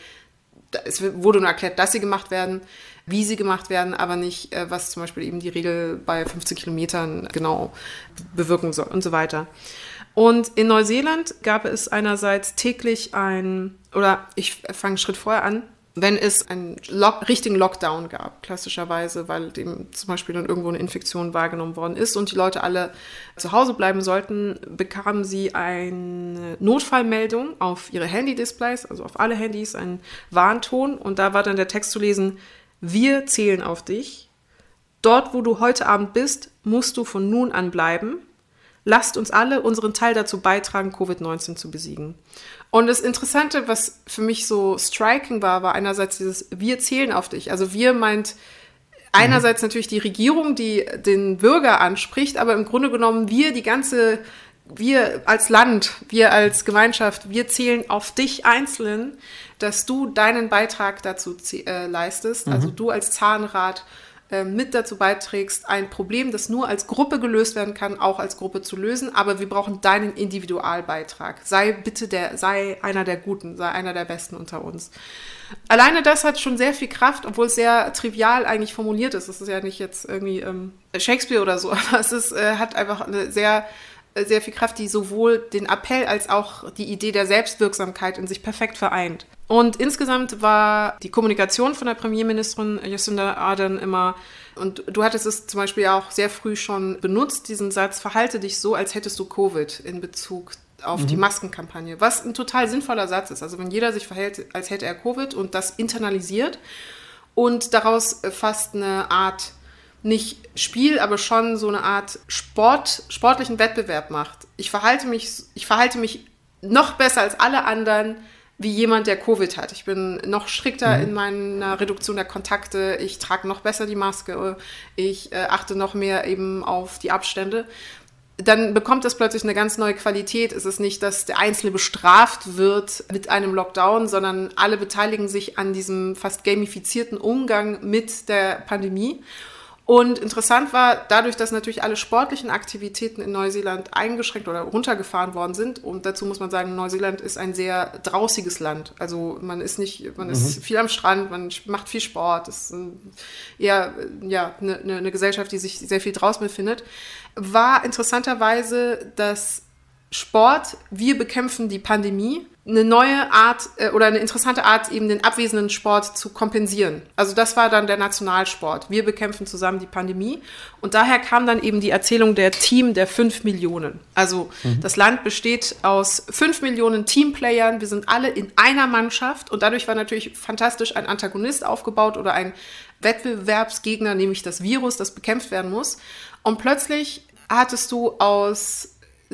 es wurde nur erklärt, dass sie gemacht werden, wie sie gemacht werden, aber nicht, was zum Beispiel eben die Regel bei fünfzehn Kilometern genau bewirken soll und so weiter. Und in Neuseeland gab es einerseits täglich ein, oder ich fange einen Schritt vorher an, wenn es einen Lock, richtigen Lockdown gab, klassischerweise, weil dem zum Beispiel dann irgendwo eine Infektion wahrgenommen worden ist und die Leute alle zu Hause bleiben sollten, bekamen sie eine Notfallmeldung auf ihre Handy-Displays, also auf alle Handys, einen Warnton, und da war dann der Text zu lesen: Wir zählen auf dich. Dort, wo du heute Abend bist, musst du von nun an bleiben. Lasst uns alle unseren Teil dazu beitragen, Covid neunzehn zu besiegen. Und das Interessante, was für mich so striking war, war einerseits dieses Wir zählen auf dich. Also wir meint einerseits mhm. natürlich die Regierung, die den Bürger anspricht, aber im Grunde genommen wir, die ganze, wir als Land, wir als Gemeinschaft, wir zählen auf dich einzeln, dass du deinen Beitrag dazu äh, leistest. Mhm. Also du als Zahnrad mit dazu beiträgst, ein Problem, das nur als Gruppe gelöst werden kann, auch als Gruppe zu lösen, aber wir brauchen deinen Individualbeitrag. Sei bitte der, sei einer der Guten, sei einer der Besten unter uns. Alleine das hat schon sehr viel Kraft, obwohl es sehr trivial eigentlich formuliert ist. Es ist ja nicht jetzt irgendwie ähm, Shakespeare oder so, aber es ist, äh, hat einfach eine sehr sehr viel Kraft, die sowohl den Appell als auch die Idee der Selbstwirksamkeit in sich perfekt vereint. Und insgesamt war die Kommunikation von der Premierministerin Jacinda Ardern immer, und du hattest es zum Beispiel auch sehr früh schon benutzt, diesen Satz: Verhalte dich so, als hättest du Covid, in Bezug auf mhm. die Maskenkampagne, was ein total sinnvoller Satz ist. Also wenn jeder sich verhält, als hätte er Covid und das internalisiert und daraus fast eine Art, nicht Spiel, aber schon so eine Art Sport, sportlichen Wettbewerb macht. Ich verhalte mich, ich verhalte mich noch besser als alle anderen wie jemand, der Covid hat. Ich bin noch strikter mhm. in meiner Reduktion der Kontakte, ich trage noch besser die Maske, ich äh, achte noch mehr eben auf die Abstände. Dann bekommt das plötzlich eine ganz neue Qualität. Es ist nicht, dass der Einzelne bestraft wird mit einem Lockdown, sondern alle beteiligen sich an diesem fast gamifizierten Umgang mit der Pandemie. Und interessant war, dadurch, dass natürlich alle sportlichen Aktivitäten in Neuseeland eingeschränkt oder runtergefahren worden sind, und dazu muss man sagen, Neuseeland ist ein sehr draußiges Land. Also man ist nicht, man mhm. ist viel am Strand, man macht viel Sport, es ist eher ja, eine, eine Gesellschaft, die sich sehr viel draußen befindet. War interessanterweise, dass Sport, wir bekämpfen die Pandemie, eine neue Art äh, oder eine interessante Art, eben den abwesenden Sport zu kompensieren. Also das war dann der Nationalsport. Wir bekämpfen zusammen die Pandemie. Und daher kam dann eben die Erzählung der Team der fünf Millionen. Also mhm. das Land besteht aus fünf Millionen Teamplayern. Wir sind alle in einer Mannschaft. Und dadurch war natürlich fantastisch ein Antagonist aufgebaut oder ein Wettbewerbsgegner, nämlich das Virus, das bekämpft werden muss. Und plötzlich hattest du aus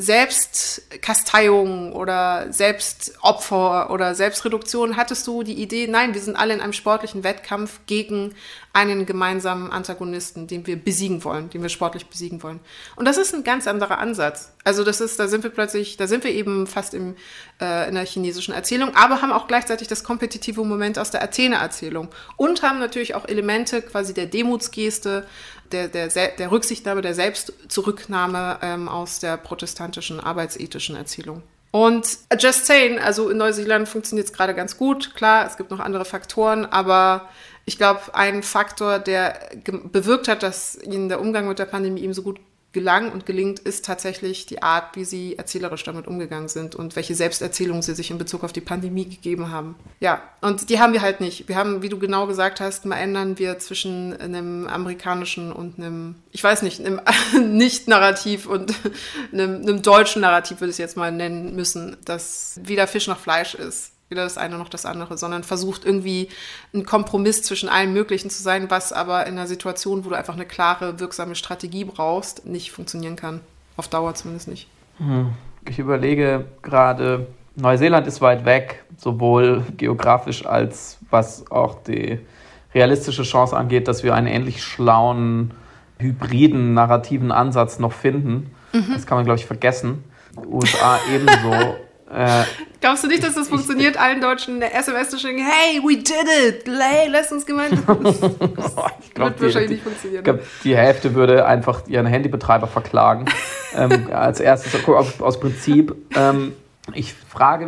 Selbstkasteiung oder Selbstopfer oder Selbstreduktion hattest du die Idee, nein, wir sind alle in einem sportlichen Wettkampf gegen einen gemeinsamen Antagonisten, den wir besiegen wollen, den wir sportlich besiegen wollen. Und das ist ein ganz anderer Ansatz. Also das ist, da sind wir plötzlich, da sind wir eben fast im, äh, in der chinesischen Erzählung, aber haben auch gleichzeitig das kompetitive Moment aus der Athene-Erzählung und haben natürlich auch Elemente quasi der Demutsgeste, der, der, der Rücksichtnahme, der Selbstzurücknahme ähm, aus der protestantischen, arbeitsethischen Erzählung. Und just saying, also in Neuseeland funktioniert es gerade ganz gut. Klar, es gibt noch andere Faktoren, aber ich glaube, ein Faktor, der ge- bewirkt hat, dass ihnen der Umgang mit der Pandemie eben so gut gelang und gelingt, ist tatsächlich die Art, wie sie erzählerisch damit umgegangen sind und welche Selbsterzählungen sie sich in Bezug auf die Pandemie gegeben haben. Ja, und die haben wir halt nicht. Wir haben, wie du genau gesagt hast, mal ändern wir zwischen einem amerikanischen und einem, ich weiß nicht, einem Nicht-Narrativ und einem, einem deutschen Narrativ, würde ich es jetzt mal nennen müssen, das weder Fisch noch Fleisch ist. Weder das eine noch das andere, sondern versucht irgendwie ein Kompromiss zwischen allem Möglichen zu sein, was aber in einer Situation, wo du einfach eine klare, wirksame Strategie brauchst, nicht funktionieren kann. Auf Dauer zumindest nicht. Ich überlege gerade, Neuseeland ist weit weg, sowohl geografisch als was auch die realistische Chance angeht, dass wir einen ähnlich schlauen, hybriden, narrativen Ansatz noch finden. Mhm. Das kann man, glaube ich, vergessen. U S A ebenso. Äh, Glaubst du nicht, dass das funktioniert, allen Deutschen eine S M S zu schicken, hey, we did it, hey, lass uns gemeinsam. Das ich glaube, wird wahrscheinlich die, nicht funktionieren. Ich glaube, die Hälfte würde einfach ihren Handybetreiber verklagen. ähm, als erstes aus, aus Prinzip. Ähm, ich frage,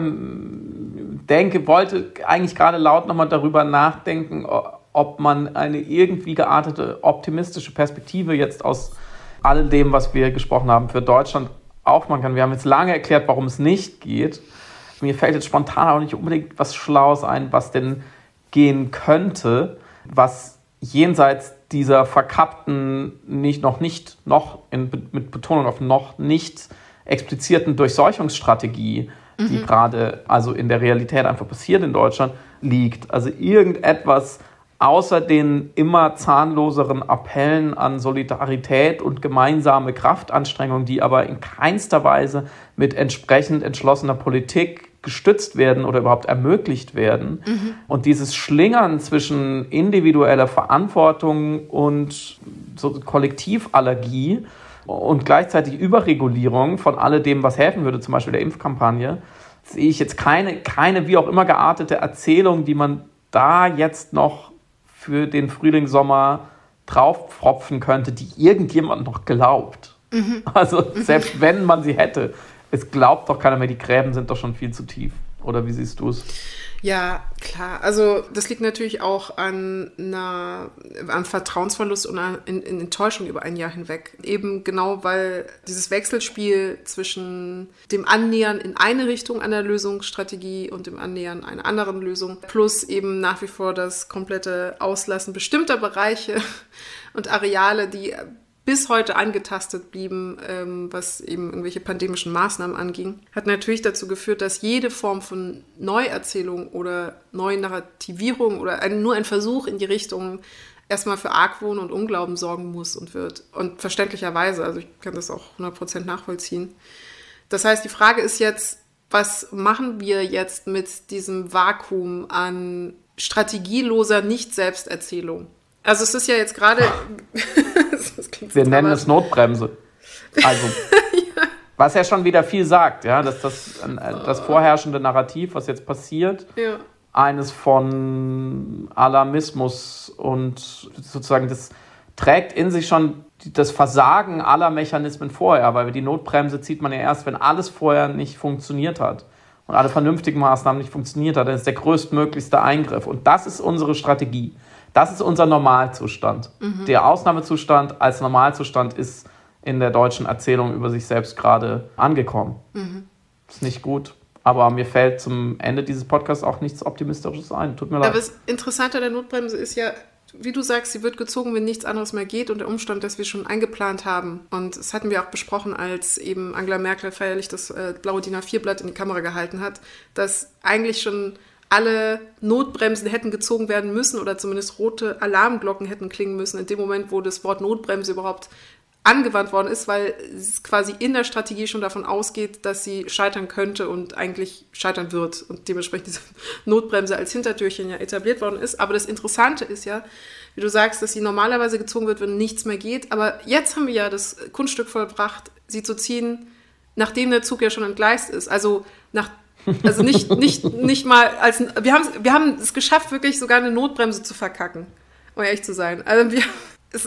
denke, wollte eigentlich gerade laut nochmal darüber nachdenken, ob man eine irgendwie geartete optimistische Perspektive jetzt aus all dem, was wir gesprochen haben, für Deutschland aufmachen kann. Wir haben jetzt lange erklärt, warum es nicht geht. Mir fällt jetzt spontan auch nicht unbedingt was Schlaues ein, was denn gehen könnte, was jenseits dieser verkappten, nicht, noch nicht, noch in, mit Betonung auf noch nicht explizierten Durchseuchungsstrategie, mhm. die gerade also in der Realität einfach passiert in Deutschland, liegt. Also irgendetwas außer den immer zahnloseren Appellen an Solidarität und gemeinsame Kraftanstrengungen, die aber in keinster Weise mit entsprechend entschlossener Politik gestützt werden oder überhaupt ermöglicht werden. Mhm. Und dieses Schlingern zwischen individueller Verantwortung und so Kollektivallergie und gleichzeitig Überregulierung von alledem, was helfen würde, zum Beispiel der Impfkampagne, sehe ich jetzt keine, keine wie auch immer geartete Erzählung, die man da jetzt noch für den Frühling, Sommer draufpfropfen könnte, die irgendjemand noch glaubt. Mhm. Also selbst wenn man sie hätte, es glaubt doch keiner mehr, die Gräben sind doch schon viel zu tief. Oder wie siehst du es? Ja, klar. Also das liegt natürlich auch an einer, am Vertrauensverlust und an in, in Enttäuschung über ein Jahr hinweg. Eben genau, weil dieses Wechselspiel zwischen dem Annähern in eine Richtung einer Lösungsstrategie und dem Annähern einer anderen Lösung plus eben nach wie vor das komplette Auslassen bestimmter Bereiche und Areale, die bis heute angetastet blieben, ähm, was eben irgendwelche pandemischen Maßnahmen anging, hat natürlich dazu geführt, dass jede Form von Neuerzählung oder Neunarrativierung oder ein, nur ein Versuch in die Richtung erstmal für Argwohn und Unglauben sorgen muss und wird. Und verständlicherweise, also ich kann das auch hundert Prozent nachvollziehen. Das heißt, die Frage ist jetzt, was machen wir jetzt mit diesem Vakuum an strategieloser Nicht-Selbsterzählung? Also es ist ja jetzt gerade... Wir nennen es Notbremse. Also, ja. Was ja schon wieder viel sagt, ja, dass das, das vorherrschende Narrativ, was jetzt passiert, ja. eines von Alarmismus und sozusagen das trägt in sich schon das Versagen aller Mechanismen vorher, weil die Notbremse zieht man ja erst, wenn alles vorher nicht funktioniert hat und alle vernünftigen Maßnahmen nicht funktioniert hat, dann ist der größtmöglichste Eingriff. Und das ist unsere Strategie. Das ist unser Normalzustand. Mhm. Der Ausnahmezustand als Normalzustand ist in der deutschen Erzählung über sich selbst gerade angekommen. Mhm. Ist nicht gut. Aber mir fällt zum Ende dieses Podcasts auch nichts Optimistisches ein. Tut mir leid. Aber das Interessante an der Notbremse ist ja, wie du sagst, sie wird gezogen, wenn nichts anderes mehr geht und der Umstand, dass wir schon eingeplant haben. Und das hatten wir auch besprochen, als eben Angela Merkel feierlich das äh, blaue D I N A vier Blatt in die Kamera gehalten hat, dass eigentlich schon alle Notbremsen hätten gezogen werden müssen oder zumindest rote Alarmglocken hätten klingen müssen in dem Moment, wo das Wort Notbremse überhaupt angewandt worden ist, weil es quasi in der Strategie schon davon ausgeht, dass sie scheitern könnte und eigentlich scheitern wird und dementsprechend diese Notbremse als Hintertürchen ja etabliert worden ist. Aber das Interessante ist ja, wie du sagst, dass sie normalerweise gezogen wird, wenn nichts mehr geht. Aber jetzt haben wir ja das Kunststück vollbracht, sie zu ziehen, nachdem der Zug ja schon entgleist ist. Also nach Also nicht, nicht, nicht mal als wir haben wir haben es geschafft, wirklich sogar eine Notbremse zu verkacken, um ehrlich zu sein. Also wir es,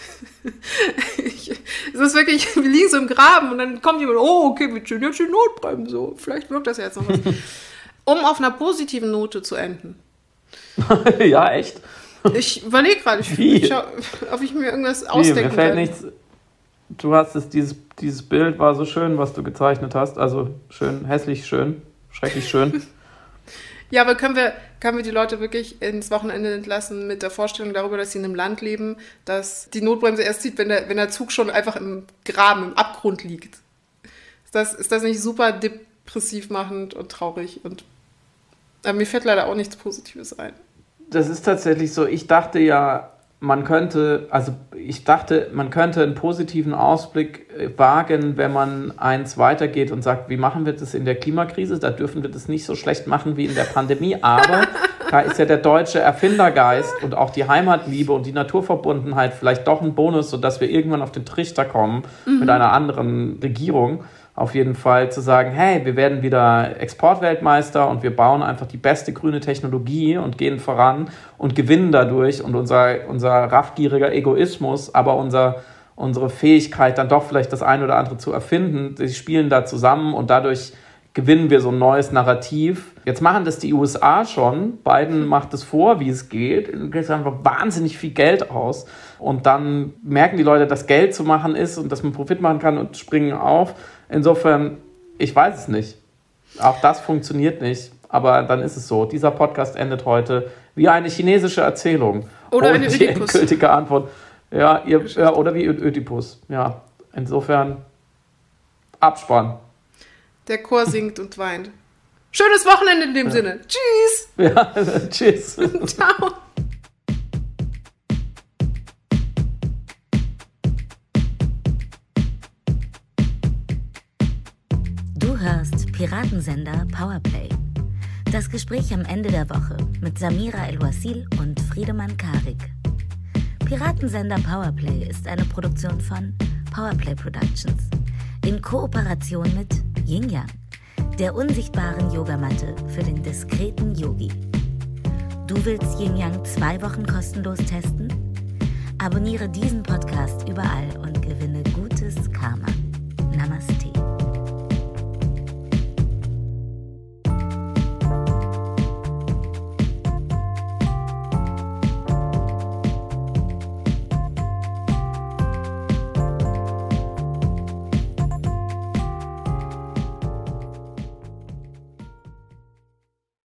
ich, es ist wirklich, wir liegen so im Graben und dann kommt jemand, oh, okay, wir ziehen jetzt die Notbremse. Vielleicht wirkt das ja jetzt noch was. Um auf einer positiven Note zu enden. Ja, echt? Ich überlege gerade, ich, ich schau, ob ich mir irgendwas Wie? ausdenken Mir fällt kann. nichts. Du hast es, dieses, dieses Bild war so schön, was du gezeichnet hast. Also schön, hässlich schön, schrecklich schön. Ja, aber können wir, können wir die Leute wirklich ins Wochenende entlassen mit der Vorstellung darüber, dass sie in einem Land leben, das die Notbremse erst zieht, wenn der, wenn der Zug schon einfach im Graben, im Abgrund liegt? Ist das, ist das nicht super depressiv machend und traurig? Und aber mir fällt leider auch nichts Positives ein. Das ist tatsächlich so. Ich dachte ja, man könnte, also ich dachte, man könnte einen positiven Ausblick wagen, wenn man eins weitergeht und sagt, wie machen wir das in der Klimakrise? Da dürfen wir das nicht so schlecht machen wie in der Pandemie. Aber da ist ja der deutsche Erfindergeist und auch die Heimatliebe und die Naturverbundenheit vielleicht doch ein Bonus, sodass wir irgendwann auf den Trichter kommen mhm. mit einer anderen Regierung. Auf jeden Fall zu sagen, hey, wir werden wieder Exportweltmeister und wir bauen einfach die beste grüne Technologie und gehen voran und gewinnen dadurch und unser, unser raffgieriger Egoismus, aber unser, unsere Fähigkeit dann doch vielleicht das eine oder andere zu erfinden, die spielen da zusammen und dadurch gewinnen wir so ein neues Narrativ. Jetzt machen das die U S A schon, Biden macht es vor, wie es geht, gibt einfach wahnsinnig viel Geld aus und dann merken die Leute, dass Geld zu machen ist und dass man Profit machen kann und springen auf. Insofern, ich weiß es nicht. Auch das funktioniert nicht, aber dann ist es so. Dieser Podcast endet heute wie eine chinesische Erzählung. Oder und eine die Ödipus. endgültige Antwort. Ja, ihr, ja, oder wie Ödipus. Ja, insofern Abspann. Der Chor singt und weint. Schönes Wochenende in dem ja. Sinne. Tschüss. Ja, tschüss. Ciao. Du hörst Piratensender Powerplay. Das Gespräch am Ende der Woche mit Samira El-Wasil und Friedemann Karik. Piratensender Powerplay ist eine Produktion von Powerplay Productions in Kooperation mit Yin Yang, der unsichtbaren Yogamatte für den diskreten Yogi. Du willst Yin Yang zwei Wochen kostenlos testen? Abonniere diesen Podcast überall und gewinne gutes Karma. Namaste.